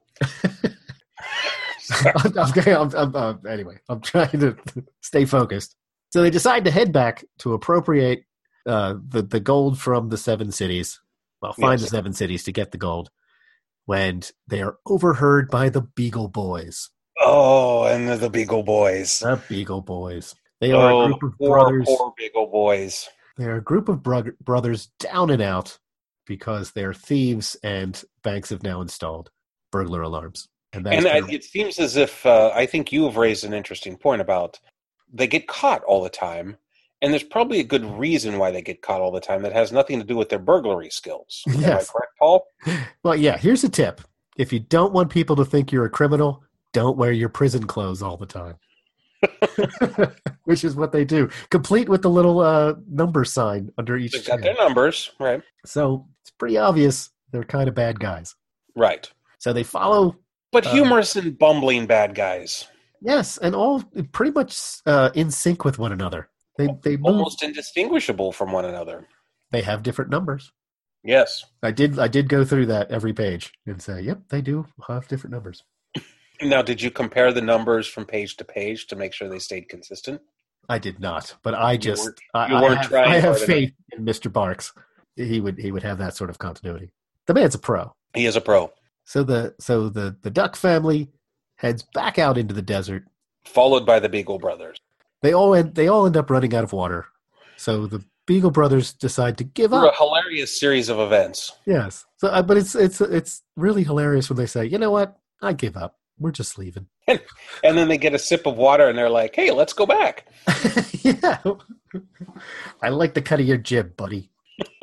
I'm, I'm, I'm, uh, anyway, I'm trying to stay focused. So they decide to head back to appropriate uh, the, the gold from the seven cities. Well, find yes. the seven cities to get the gold. When they are overheard by the Beagle Boys.
Oh, and the, the Beagle Boys.
The Beagle Boys. They are
oh,
a group of
poor,
brothers.
poor Beagle boys.
They're a group of bro- brothers down and out because they're thieves, and banks have now installed burglar alarms. And, that
And
is
I,
their-
it seems as if uh, I think you have raised an interesting point about they get caught all the time, and there's probably a good reason why they get caught all the time that has nothing to do with their burglary skills. Am I
Yes.
correct, Paul?
Well, yeah, here's a tip. If you don't want people to think you're a criminal, don't wear your prison clothes all the time. Which is what they do. Complete with the little uh, number sign under each
They've got
chair.
their numbers, right?
So it's pretty obvious they're kind of bad guys.
Right.
So they follow,
But
Uh,
humorous and bumbling bad guys.
yes, and all pretty much uh, in sync with one another. They they move,
Almost indistinguishable from one another.
they have different numbers.
Yes.
I did I did go through that every page and say, yep, they do have different numbers.
Now, did you compare the numbers from page to page to make sure they stayed consistent?
I did not, but I just
weren't-
I,
you
I
weren't
have,
trying
I have
hard
faith in Mister Barks. He would he would have that sort of continuity. The man's a pro.
He is a pro.
So the so the the Duck family heads back out into the desert.
Followed by the Beagle brothers.
They all end, they all end up running out of water. So the Beagle brothers decide to give
Through a
up.
hilarious series of events.
Yes. So uh, but it's it's it's really hilarious when they say, "You know what? I give up. We're just leaving."
And then they get a sip of water and they're like, hey, let's go back.
Yeah. I like the cut of your jib, buddy.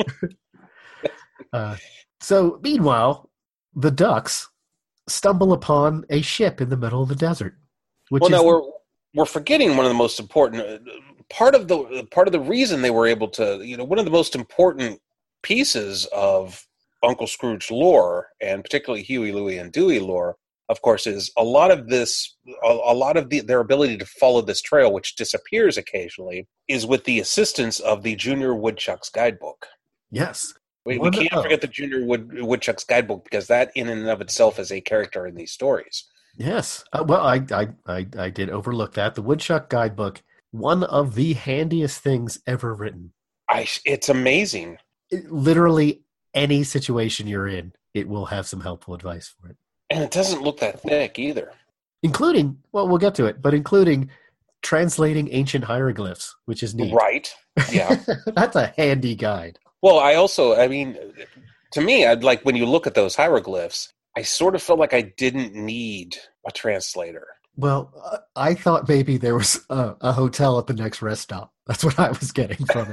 uh, so meanwhile, the Ducks stumble upon a ship in the middle of the desert. Which
Well,
is
now we're we're forgetting one of the most important uh, part of the part of the reason they were able to, you know, one of the most important pieces of Uncle Scrooge lore, and particularly Huey, Louie, and Dewey lore, of course, is a lot of this, a, a lot of the, their ability to follow this trail, which disappears occasionally, is with the assistance of the Junior Woodchuck's Guidebook.
yes.
We, we
One
can't
of-
forget the Junior Wood, Woodchuck's Guidebook, because that in and of itself is a character in these stories.
Yes. Uh, well, I, I I I did overlook that. The Woodchuck Guidebook, one of the handiest things ever written.
I, it's amazing.
It- literally any situation you're in, it will have some helpful advice for it.
And it doesn't look that thick either.
Including, well, we'll get to it, but including translating ancient hieroglyphs, which is neat.
Right. Yeah.
That's a handy guide.
Well, I also, I mean, to me, I'd like when you look at those hieroglyphs, I sort of felt like I didn't need a translator.
Well, uh, I thought maybe there was a, a hotel at the next rest stop. That's what I was getting from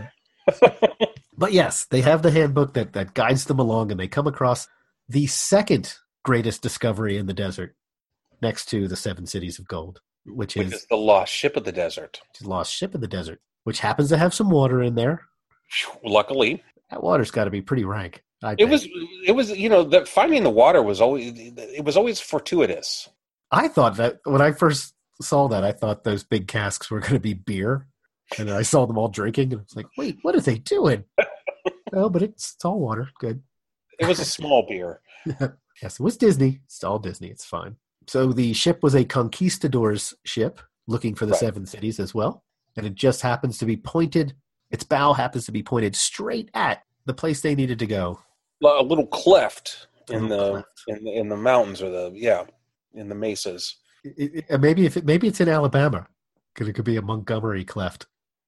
it. But yes, they have the handbook that, that guides them along, and they come across the second greatest discovery in the desert, next to the Seven Cities of Gold, which
Which
is
is the lost ship of the desert.
the lost ship in the desert, which happens to have some water in there.
Luckily,
That water's got to be pretty rank. I
it
think.
was. It was. You know, that finding the water was always. It was always fortuitous.
I thought that when I first saw that, I thought those big casks were going to be beer, and then I saw them all drinking, and I was like, "Wait, what are they doing?" Oh, but it's, it's all water. Good.
It was a small beer.
Yes, it was Disney. It's all Disney. It's fine. So the ship was a conquistador's ship looking for the
Right.
seven cities as well. And it just happens to be pointed, its bow happens to be pointed straight at the place they needed to go.
A little cleft
A
in
little
the
cleft.
in the in the mountains or the yeah in the mesas.
It, it, maybe if it, maybe it's in Alabama, because it could be a Montgomery cleft.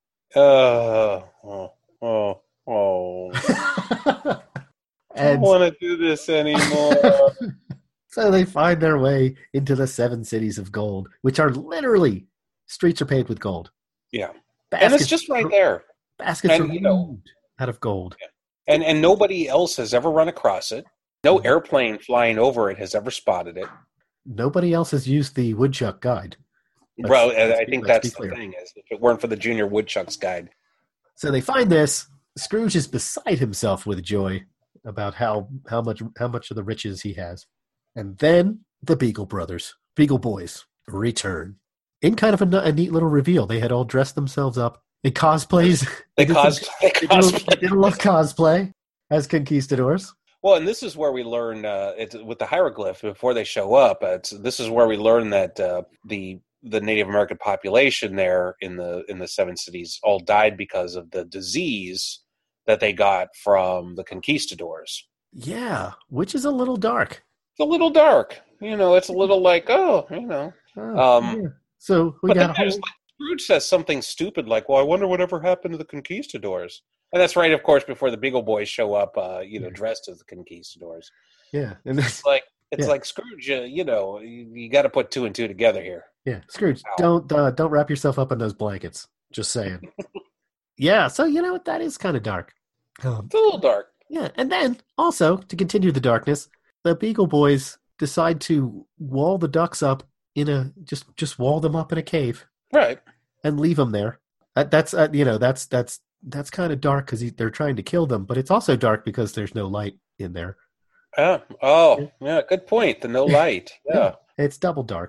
Uh, oh oh oh. I
And
don't want to do this anymore.
so they find their way into the seven cities of gold, which are literally streets are paved with gold.
Yeah. And it's
Baskets-
just right there.
Baskets
and,
are
you know-
moved out of gold.
And and nobody else has ever run across it. No
Mm-hmm.
airplane flying over it has ever spotted it.
Nobody else has used the Woodchuck Guide. Let's-
Well, and
let's
I
be-
think
let's
that's
be
the
clear.
thing is, if it weren't for the Junior Woodchuck's Guide,
So they find this. Scrooge is beside himself with joy about how, how much how much of the riches he has. And then the Beagle brothers, Beagle boys, return. In kind of a, n- a neat little reveal. They had all dressed themselves up in cosplays.
they
did
caused
some-
they
They did, a,
caused.
they did a little cosplay as conquistadors.
Well, and this is where we learn uh, it's, with the hieroglyph before they show up. It's, this is where we learn that uh, the the Native American population there in the in the seven cities all died because of the disease that they got from the conquistadors.
Yeah, which is a little dark.
It's a little dark, you know. It's a little like, oh, you know.
Oh,
Um,
yeah. So we
But
got
then
a
there's
whole,
Scrooge says something stupid like, well, I wonder whatever happened to the conquistadors. And that's right, of course, before the Beagle Boys show up, uh, you know, dressed as the conquistadors.
Yeah. And
It's like, it's
Yeah.
like Scrooge, uh, you know, you, you got to put two and two together here.
Yeah, Scrooge,
Ow.
don't uh, don't wrap yourself up in those blankets. Just saying. Yeah, so you know what? That is kind of dark. Um,
It's a little dark.
yeah, and then also to continue the darkness, the Beagle Boys decide to wall the ducks up in a just just wall them up in a cave
Right.
and leave them there. That, that's uh, you know that's that's that's kind of dark because they're trying to kill them, but it's also dark because there's no light in there.
Yeah. Oh, yeah, good point. The no light. Yeah.
It's double dark.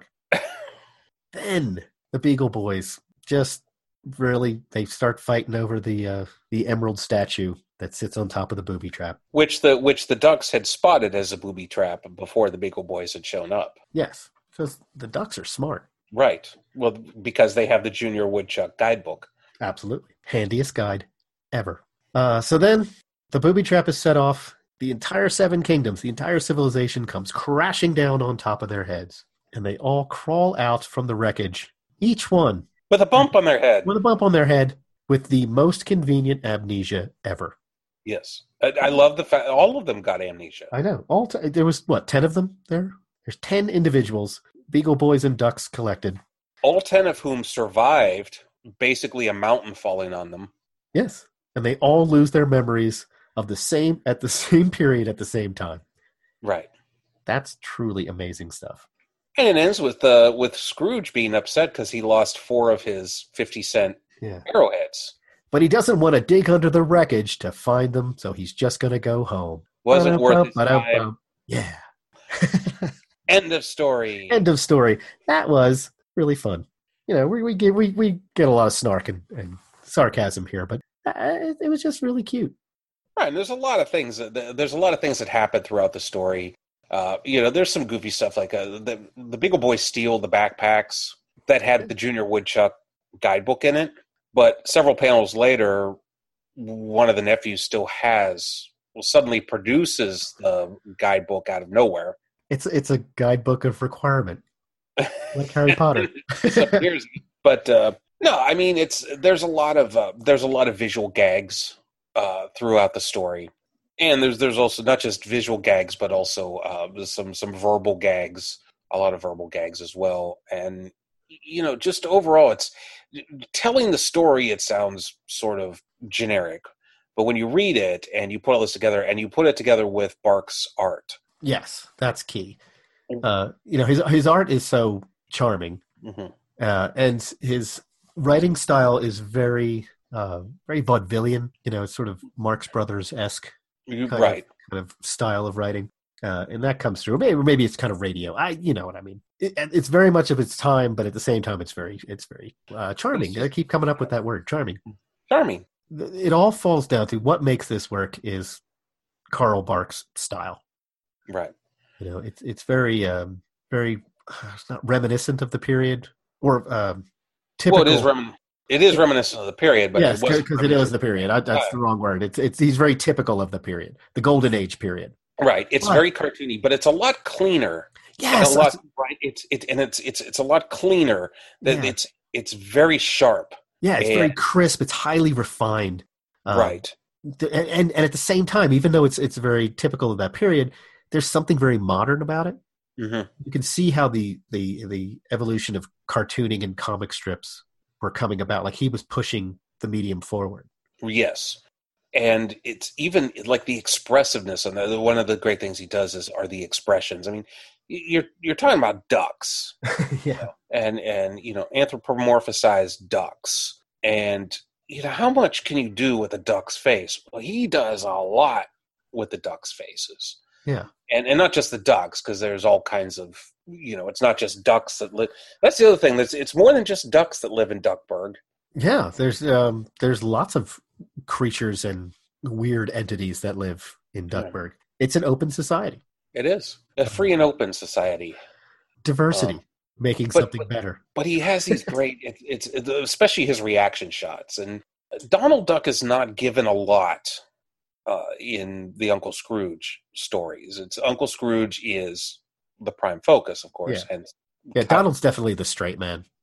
Then the Beagle Boys just really they start fighting over the uh, the emerald statue that sits on top of the booby trap.
Which the which the ducks had spotted as a booby trap before the Beagle Boys had shown up.
Yes, because the ducks are smart.
Right. Well, because they have the Junior Woodchuck guidebook.
Absolutely. Handiest guide ever. Uh, so then the booby trap is set off. The entire Seven Kingdoms, the entire civilization comes crashing down on top of their heads. And they all crawl out from the wreckage, each one
With a bump on their head.
with a bump on their head with the most convenient amnesia ever.
Yes. I, I love the fact all of them got amnesia.
I know. All t- There was, what, ten of them there? There's ten individuals, Beagle Boys and Ducks collected.
All ten of whom survived basically a mountain falling on them.
Yes. And they all lose their memories of the same at the same period at the same time.
Right.
That's truly amazing stuff.
And it ends with uh, with Scrooge being upset because he lost four of his fifty cent
Yeah.
arrowheads.
But he doesn't want to dig under the wreckage to find them, so he's just going to go home.
Wasn't worth his time.
Ba-dum-bum. Yeah.
End of story.
End of story. That was really fun. You know, we we get we, we get a lot of snark and, and sarcasm here, but uh, it, it was just really cute.
Right, and there's a lot of things. That, there's a lot of things that happen throughout the story. Uh, you know, there's some goofy stuff like uh, the the Beagle Boys steal the backpacks that had the Junior Woodchuck guidebook in it, but several panels later, one of the nephews still has, well, suddenly produces the guidebook out of nowhere.
It's it's a guidebook of requirement, like Harry Potter.
Disappears. But uh, no, I mean, it's there's a lot of uh, there's a lot of visual gags uh, throughout the story. And there's there's also not just visual gags, but also uh, some some verbal gags, a lot of verbal gags as well. And you know, just overall, it's telling the story. It sounds sort of generic, but when you read it and you put all this together, and you put it together with Barks' art,
Yes, that's key. Uh, you know, his his art is so charming,
mm-hmm.
uh, and his writing style is very uh, very vaudevillian. You know, it's sort of Marx Brothers esque. Kind
right?
of, kind of style of writing, uh, and that comes through. Maybe maybe it's kind of radio. I you know what I mean. It, it's very much of its time, but at the same time, it's very it's very uh, charming. I keep coming up with that word, charming.
Charming.
It all falls down to what makes this work is Carl Barks' style.
Right.
You know, it's it's very um, very it's not reminiscent of the period or um, typical.
Well, it is remin- it is reminiscent of the period, but
yes,
it wasn't
because it is the period. I, that's the wrong word. It's it's he's very typical of the period, the golden age period.
Right. It's
But-
very cartoony, but it's a lot cleaner.
Yes,
a lot, right. It's it and it's it's it's a lot cleaner. That
Yeah.
it's it's very sharp.
yeah, it's very
and-
crisp. It's highly refined. Um,
right.
th- and, and and at the same time, even though it's it's very typical of that period, there's something very modern about it.
hmm
You can see how the the the evolution of cartooning and comic strips were coming about. Like he was pushing the medium forward.
Yes. And it's even like the expressiveness, and the, one of the great things he does is are the expressions. I mean, you're you're talking about ducks,
yeah,
and and you know anthropomorphized ducks, and you know how much can you do with a duck's face? Well, he does a lot with the ducks' faces.
yeah.
And and not just the ducks, because there's all kinds of, you know, it's not just ducks that live. That's the other thing. That's it's more than just ducks that live in Duckburg.
Yeah, there's um, there's lots of creatures and weird entities that live in Duckburg. It's an open society,
It is a free and open society.
diversity,
Um,
making
but-
something
but-
better.
But he has these great, it, it's it, especially his reaction shots. And Donald Duck is not given a lot uh, in the Uncle Scrooge stories. It's Uncle Scrooge is the prime focus, of course.
Yeah.
And
Yeah, Donald's definitely the straight man.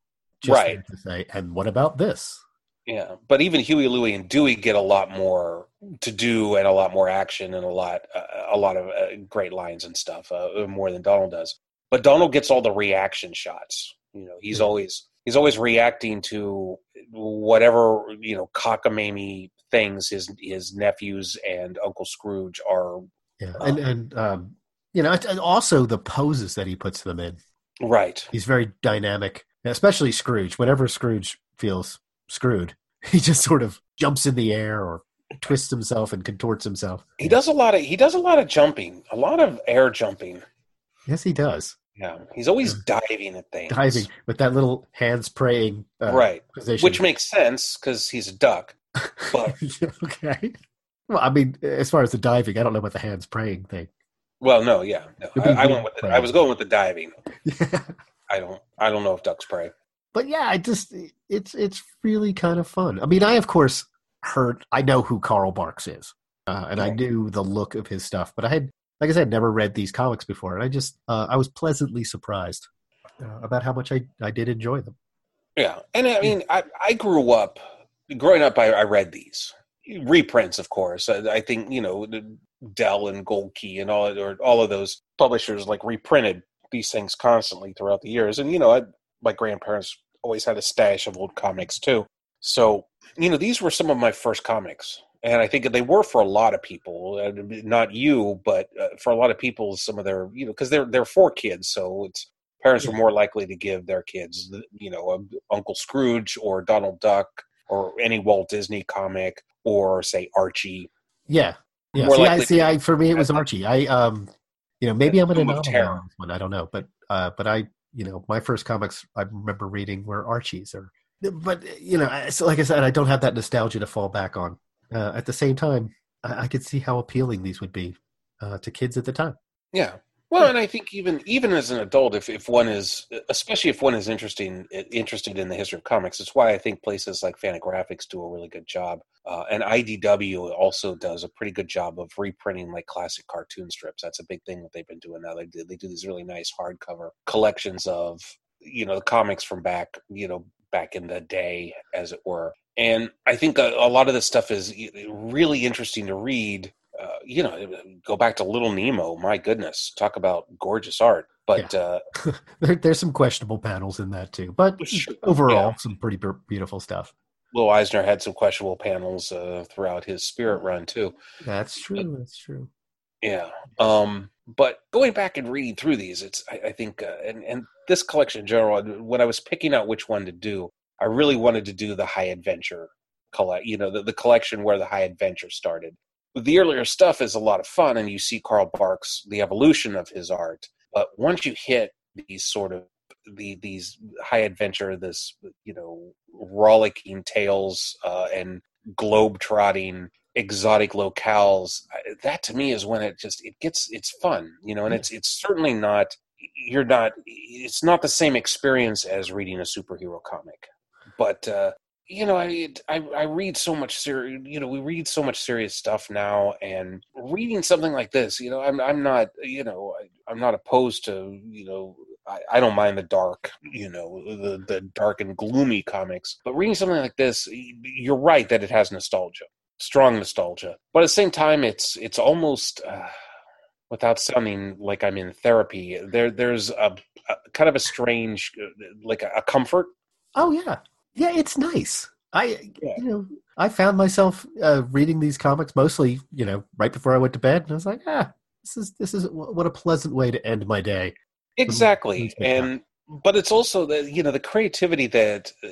just
Right.
there to say, and what about this?
Yeah, but even Huey, Louie, and Dewey get a lot more to do and a lot more action and a lot, uh, a lot of uh, great lines and stuff, uh, more than Donald does. But Donald gets all the reaction shots. You know, he's
Yeah.
always he's always reacting to whatever, you know, cockamamie things his his nephews and Uncle Scrooge are.
Yeah, and
Um,
and um, you know, and also the poses that he puts them in.
Right.
He's very dynamic, especially Scrooge. Whenever Scrooge feels screwed, he just sort of jumps in the air or twists himself and contorts himself.
He does a lot of he does a lot of jumping, a lot of air jumping.
Yes, he does.
Yeah, he's always diving at things.
Diving with that little hands praying uh,
right,
position.
which makes sense because he's a duck. But
okay. Well, I mean, as far as the diving, I don't know about the hands praying thing.
well, no, yeah, no.
You'll
I,
be
I went
really
with the,
praying.
I was going with the diving.
Yeah.
I don't I don't know if ducks pray.
But yeah, I just it's it's really kind of fun. I mean, I of course heard I know who Carl Barks is, uh, and I
Yeah.
knew the look of his stuff. But I had, like I said, never read these comics before, and I just uh, I was pleasantly surprised uh, about how much I I did enjoy them.
Yeah, and I mean, I I grew up growing up. I, I read these reprints, of course. I, I think you know the Dell and Gold Key and all or all of those publishers like reprinted these things constantly throughout the years. And you know, I, my grandparents always had a stash of old comics too. So you know, these were some of my first comics, and I think they were for a lot of people. uh, Not you, but uh, for a lot of people, some of their you know because they're they're for kids, so it's. Parents were more likely to give their kids, you know, a Uncle Scrooge or Donald Duck or any Walt Disney comic or, say, Archie.
Yeah, yeah.
More
See, I,
likely
see,
to-
I for me it was Archie. I um, you know, maybe I'm in a
Doom of
novel
Terror.
on this one. I don't know, but uh, but I you know my first comics I remember reading were Archies or, but you know, I- so like I said, I don't have that nostalgia to fall back on. Uh, at the same time, I, I could see how appealing these would be uh, to kids at the time.
Yeah. Well, and I think even even as an adult, if, if one is, especially if one is interesting interested in the history of comics, it's why I think places like Fantagraphics do a really good job. Uh, and I D W also does a pretty good job of reprinting like classic cartoon strips. That's a big thing that they've been doing now. They do, they do these really nice hardcover collections of, you know, the comics from back, you know, back in the day, as it were. And I think a, a lot of this stuff is really interesting to read. Uh, you know, go back to Little Nemo. My goodness, talk about gorgeous art. But uh,
there, there's some questionable panels in that too, but
Sure.
overall,
Yeah.
some pretty b- beautiful stuff.
Will Eisner had some questionable panels uh, throughout his Spirit run too.
That's true. That's true.
Yeah. Um, but going back and reading through these, it's I, I think, uh, and and this collection in general, when I was picking out which one to do, I really wanted to do the High Adventure collect. You know, the, the collection where the High Adventure started. The earlier stuff is a lot of fun, and you see Carl Barks, the evolution of his art. But once you hit these sort of the these high adventure, this you know rollicking tales uh, and globe-trotting exotic locales, that to me is when it just it gets it's fun, you know. And it's it's certainly not you're not it's not the same experience as reading a superhero comic, but. Uh, You know, I, I I read so much serious. You know, we read so much serious stuff now, and reading something like this, you know, I'm I'm not, you know, I, I'm not opposed to, you know, I, I don't mind the dark, you know, the the dark and gloomy comics, but reading something like this, you're right that it has nostalgia, strong nostalgia, but at the same time, it's it's almost, uh, without sounding like I'm in therapy, there there's a, a kind of a strange, like a, a comfort.
Oh yeah, yeah. It's nice. I
Yeah.
you know I found myself uh, reading these comics mostly you know right before I went to bed, and I was like, ah, this is this is what a pleasant way to end my day.
Exactly,
Please make
and but it's also the you know the creativity that uh,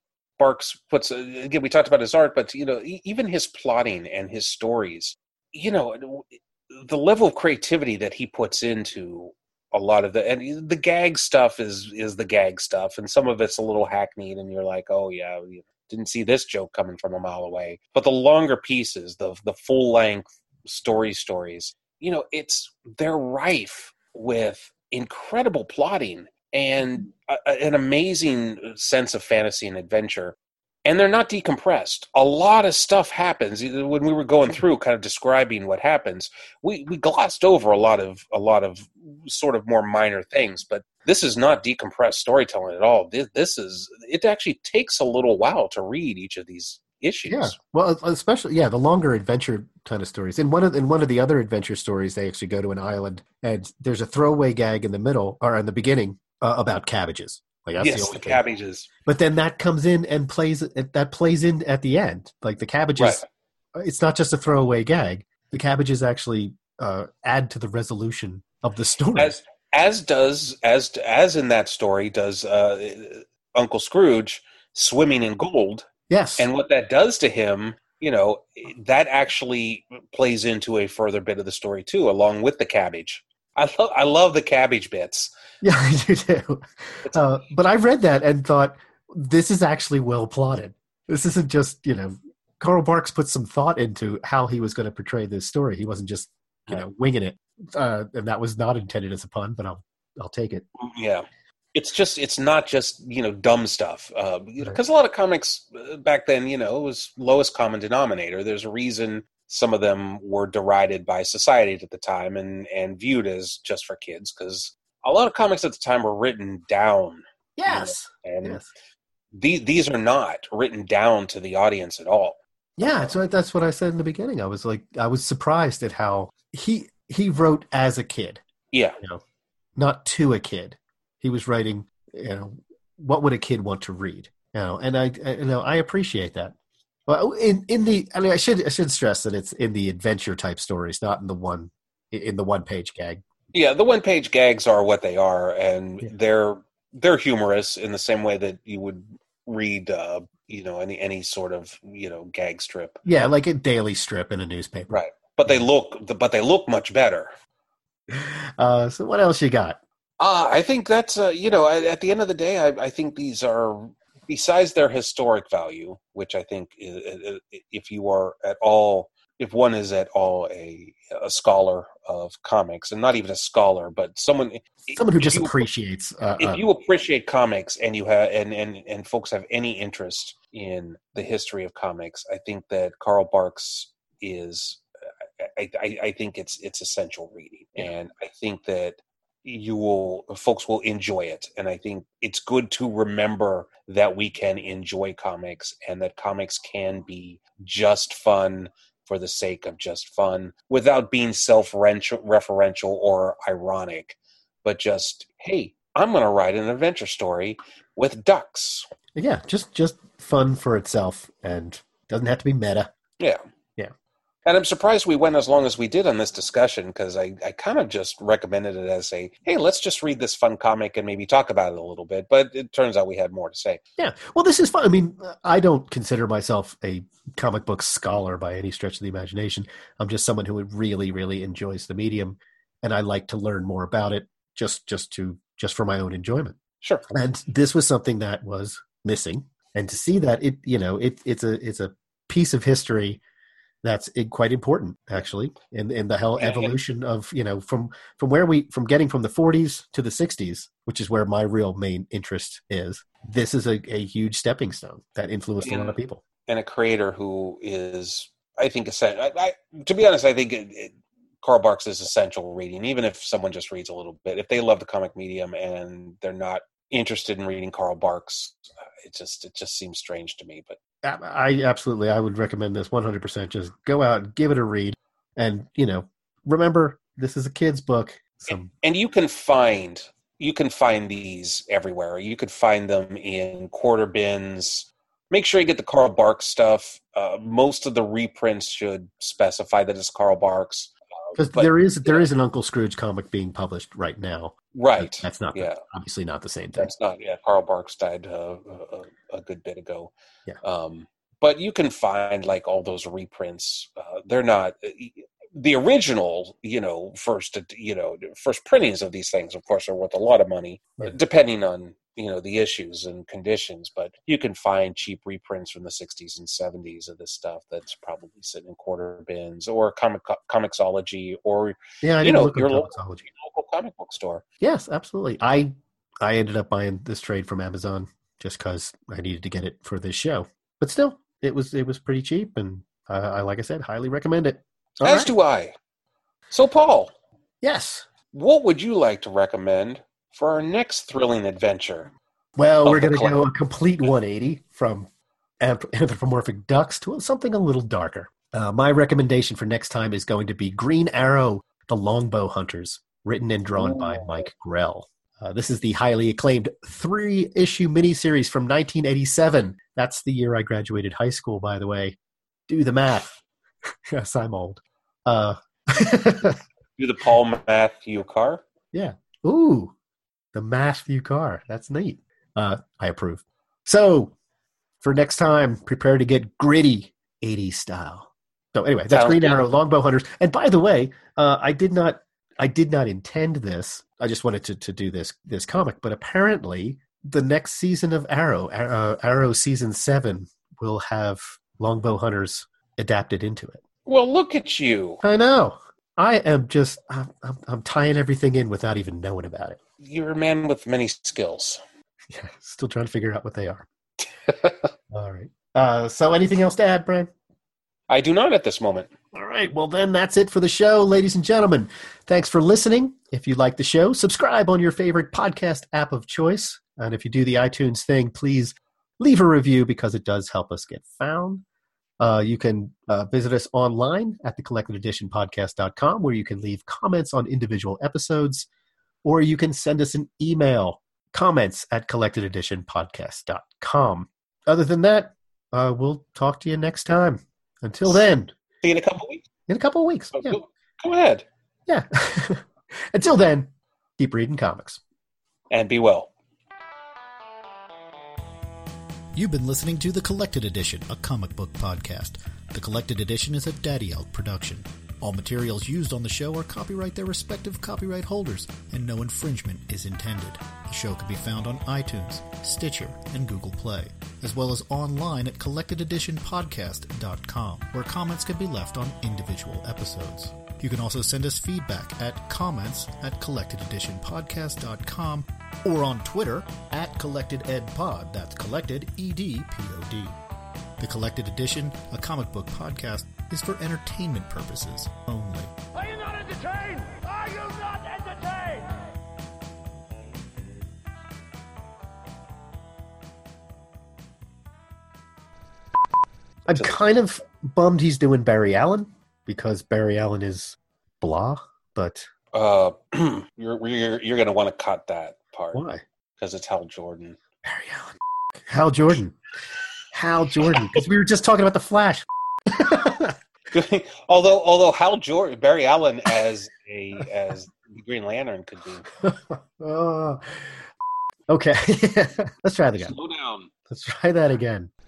Barks puts. Uh, again, we talked about his art, but you know e- even his plotting and his stories. You know, the level of creativity that he puts into a lot of the and the gag stuff is is the gag stuff, and some of it's a little hackneyed, and you're like, oh yeah, you didn't see this joke coming from a mile away. But the longer pieces, the the full length story stories, you know, it's they're rife with incredible plotting and a, an amazing sense of fantasy and adventure. And they're not decompressed. A lot of stuff happens. When we were going through kind of describing what happens, we, we glossed over a lot of a lot of sort of more minor things, but this is not decompressed storytelling at all. This, this is it actually takes a little while to read each of these issues.
Yeah, well, especially yeah, the longer adventure kind of stories. In one of in one of the other adventure stories, they actually go to an island, and there's a throwaway gag in the middle or in the beginning uh, about cabbages. Like that's
yes,
the only
the
thing.
cabbages.
But then that comes in and plays that plays in at the end. Like the cabbages,
Right.
It's not just a throwaway gag. The cabbages actually uh, add to the resolution of the story.
As as does as as in that story does uh, Uncle Scrooge swimming in gold.
Yes.
And what that does to him, you know, that actually plays into a further bit of the story too, along with the cabbage. I love I love the cabbage bits.
Yeah, I do too. Uh, but I read that and thought, this is actually well plotted. This isn't just, you know, Carl Barks put some thought into how he was going to portray this story. He wasn't just, you know, winging it. Uh, and that was not intended as a pun, but I'll I'll take it.
Yeah. It's just, it's not just, you know, dumb stuff. Uh, because a lot of comics back then, you know, it was lowest common denominator. There's a reason some of them were derided by society at the time and, and viewed as just for kids, because a lot of comics at the time were written down.
Yes.
You know, and
yes.
these, these are not written down to the audience at all.
Yeah, so that's what I said in the beginning. I was like, I was surprised at how he he wrote as a kid.
Yeah.
You know, not to a kid. He was writing, you know, what would a kid want to read? You know, and I, I you know, I appreciate that. Well, in in the, I mean, I should I should stress that it's in the adventure type stories, not in the one in the one page gag.
Yeah, the one page gags are what they are, and
yeah.
they're they're humorous in the same way that you would read, uh, you know, any any sort of you know gag strip.
Yeah, like a daily strip in a newspaper.
Right, but they look but they look much better.
Uh, so what else you got?
Uh, I think that's, uh, you know, at, at the end of the day, I, I think these are, besides their historic value, which I think is, if you are at all, if one is at all a, a scholar of comics, and not even a scholar, but someone
someone who just
you,
appreciates. Uh,
if
uh,
you appreciate comics and you have, and, and, and folks have any interest in the history of comics, I think that Carl Barks is, I, I, I think it's it's essential reading, and I think that you will folks will enjoy it, and I think it's good to remember that we can enjoy comics and that comics can be just fun for the sake of just fun without being self-referential or ironic, but just, hey, I'm going to write an adventure story with ducks.
Yeah, just just fun for itself, and doesn't have to be meta.
Yeah. And I'm surprised we went as long as we did on this discussion, because I, I kind of just recommended it as a, hey, let's just read this fun comic and maybe talk about it a little bit. But it turns out we had more to say.
Yeah. Well, this is fun. I mean, I don't consider myself a comic book scholar by any stretch of the imagination. I'm just someone who really, really enjoys the medium, and I like to learn more about it just, just to just for my own enjoyment.
Sure.
And this was something that was missing. And to see that, it you know, it, it's a it's a piece of history that's quite important, actually, in in the whole evolution of, you know, from from where we from getting from the forties to the sixties, which is where my real main interest is. This is a, a huge stepping stone that influenced
and,
a lot of people,
and a creator who is, I think, essential. I, I, to be honest, I think it, it, Carl Barks is essential reading, even if someone just reads a little bit. If they love the comic medium and they're not interested in reading Carl Barks, it just it just seems strange to me, but.
I absolutely, I would recommend this one hundred percent. Just go out and give it a read. And, you know, remember, this is a kid's book. Some...
And you can find, you can find these everywhere. You could find them in quarter bins. Make sure you get the Carl Barks stuff. Uh, most of the reprints should specify that it's Carl Barks.
Because uh, there is there is an Uncle Scrooge comic being published right now.
Right.
That's not,
yeah.
the, obviously not the same thing.
That's not, yeah. Carl Barks died uh, a, a good bit ago.
Yeah.
Um, but you can find like all those reprints. Uh, they're not the original, you know, first, you know, first printings of these things, of course, are worth a lot of money, right, depending on, you know, the issues and conditions. But you can find cheap reprints from the sixties and seventies of this stuff that's probably sitting in quarter bins or comic Comixology or,
yeah, I
you know,
look
your
local,
local, local comic book store.
Yes, absolutely. I I ended up buying this trade from Amazon just because I needed to get it for this show. But still, it was it was pretty cheap, and uh, I, like I said, highly recommend it. All
As
right.
do I. So, Paul.
Yes.
What would you like to recommend for our next thrilling adventure?
Well,
of
we're
the
going to
collect-
go a complete one eighty from anthrop- anthropomorphic ducks to something a little darker. Uh, my recommendation for next time is going to be Green Arrow, The Longbow Hunters, written and drawn by Mike Grell. Uh, this is the highly acclaimed three-issue miniseries from nineteen eighty-seven. That's the year I graduated high school, by the way. Do the math. Yes, I'm old. Uh,
Do the Paul Matthew Carr?
yeah. Ooh, the Matthew Carr. That's neat. Uh, I approve. So, for next time, prepare to get gritty eighties style. So anyway, that's
Sounds
Green
good.
Arrow, Longbow Hunters. And by the way, uh, I did not, I did not intend this. I just wanted to, to do this this comic. But apparently, the next season of Arrow, uh, Arrow season seven, will have Longbow Hunters adapted into it.
Well, look at you.
I know. I am just, I'm, I'm, I'm tying everything in without even knowing about it.
You're a man with many skills.
Yeah, still trying to figure out what they are. All right. Uh, so anything else to add, Brian?
I do not at this moment.
All right. Well, then that's it for the show, ladies and gentlemen. Thanks for listening. If you like the show, subscribe on your favorite podcast app of choice. And if you do the iTunes thing, please leave a review because it does help us get found. Uh, you can uh, visit us online at the collected edition podcast dot com, where you can leave comments on individual episodes, or you can send us an email, comments at collected edition podcast dot com. Other than that, uh, we'll talk to you next time. Until then,
See you in a couple weeks.
in a couple of weeks.
Oh,
Yeah.
go, go ahead.
Yeah. Until then, keep reading comics.
And be well.
You've been listening to The Collected Edition, a comic book podcast. The Collected Edition is a Daddy Elk production. All materials used on the show are copyright their respective copyright holders, and no infringement is intended. The show can be found on iTunes, Stitcher, and Google Play, as well as online at collected edition podcast dot com, where comments can be left on individual episodes. You can also send us feedback at comments at collected edition podcast dot com or on Twitter at collectededpod. That's collected, E D P O D. The Collected Edition, a comic book podcast, is for entertainment purposes only.
Are you not entertained? Are you not entertained?
I'm kind of bummed he's doing Barry Allen because Barry Allen is blah, but
Uh, you're you're, you're going to want to cut that part.
why?
Because it's Hal Jordan.
Barry Allen. Hal Jordan. Hal Jordan. Because we were just talking about The Flash.
although although Hal Jordan, Barry Allen as a as the Green Lantern could be.
Oh. Okay. Let's try that again.
Slow down.
Let's try that again.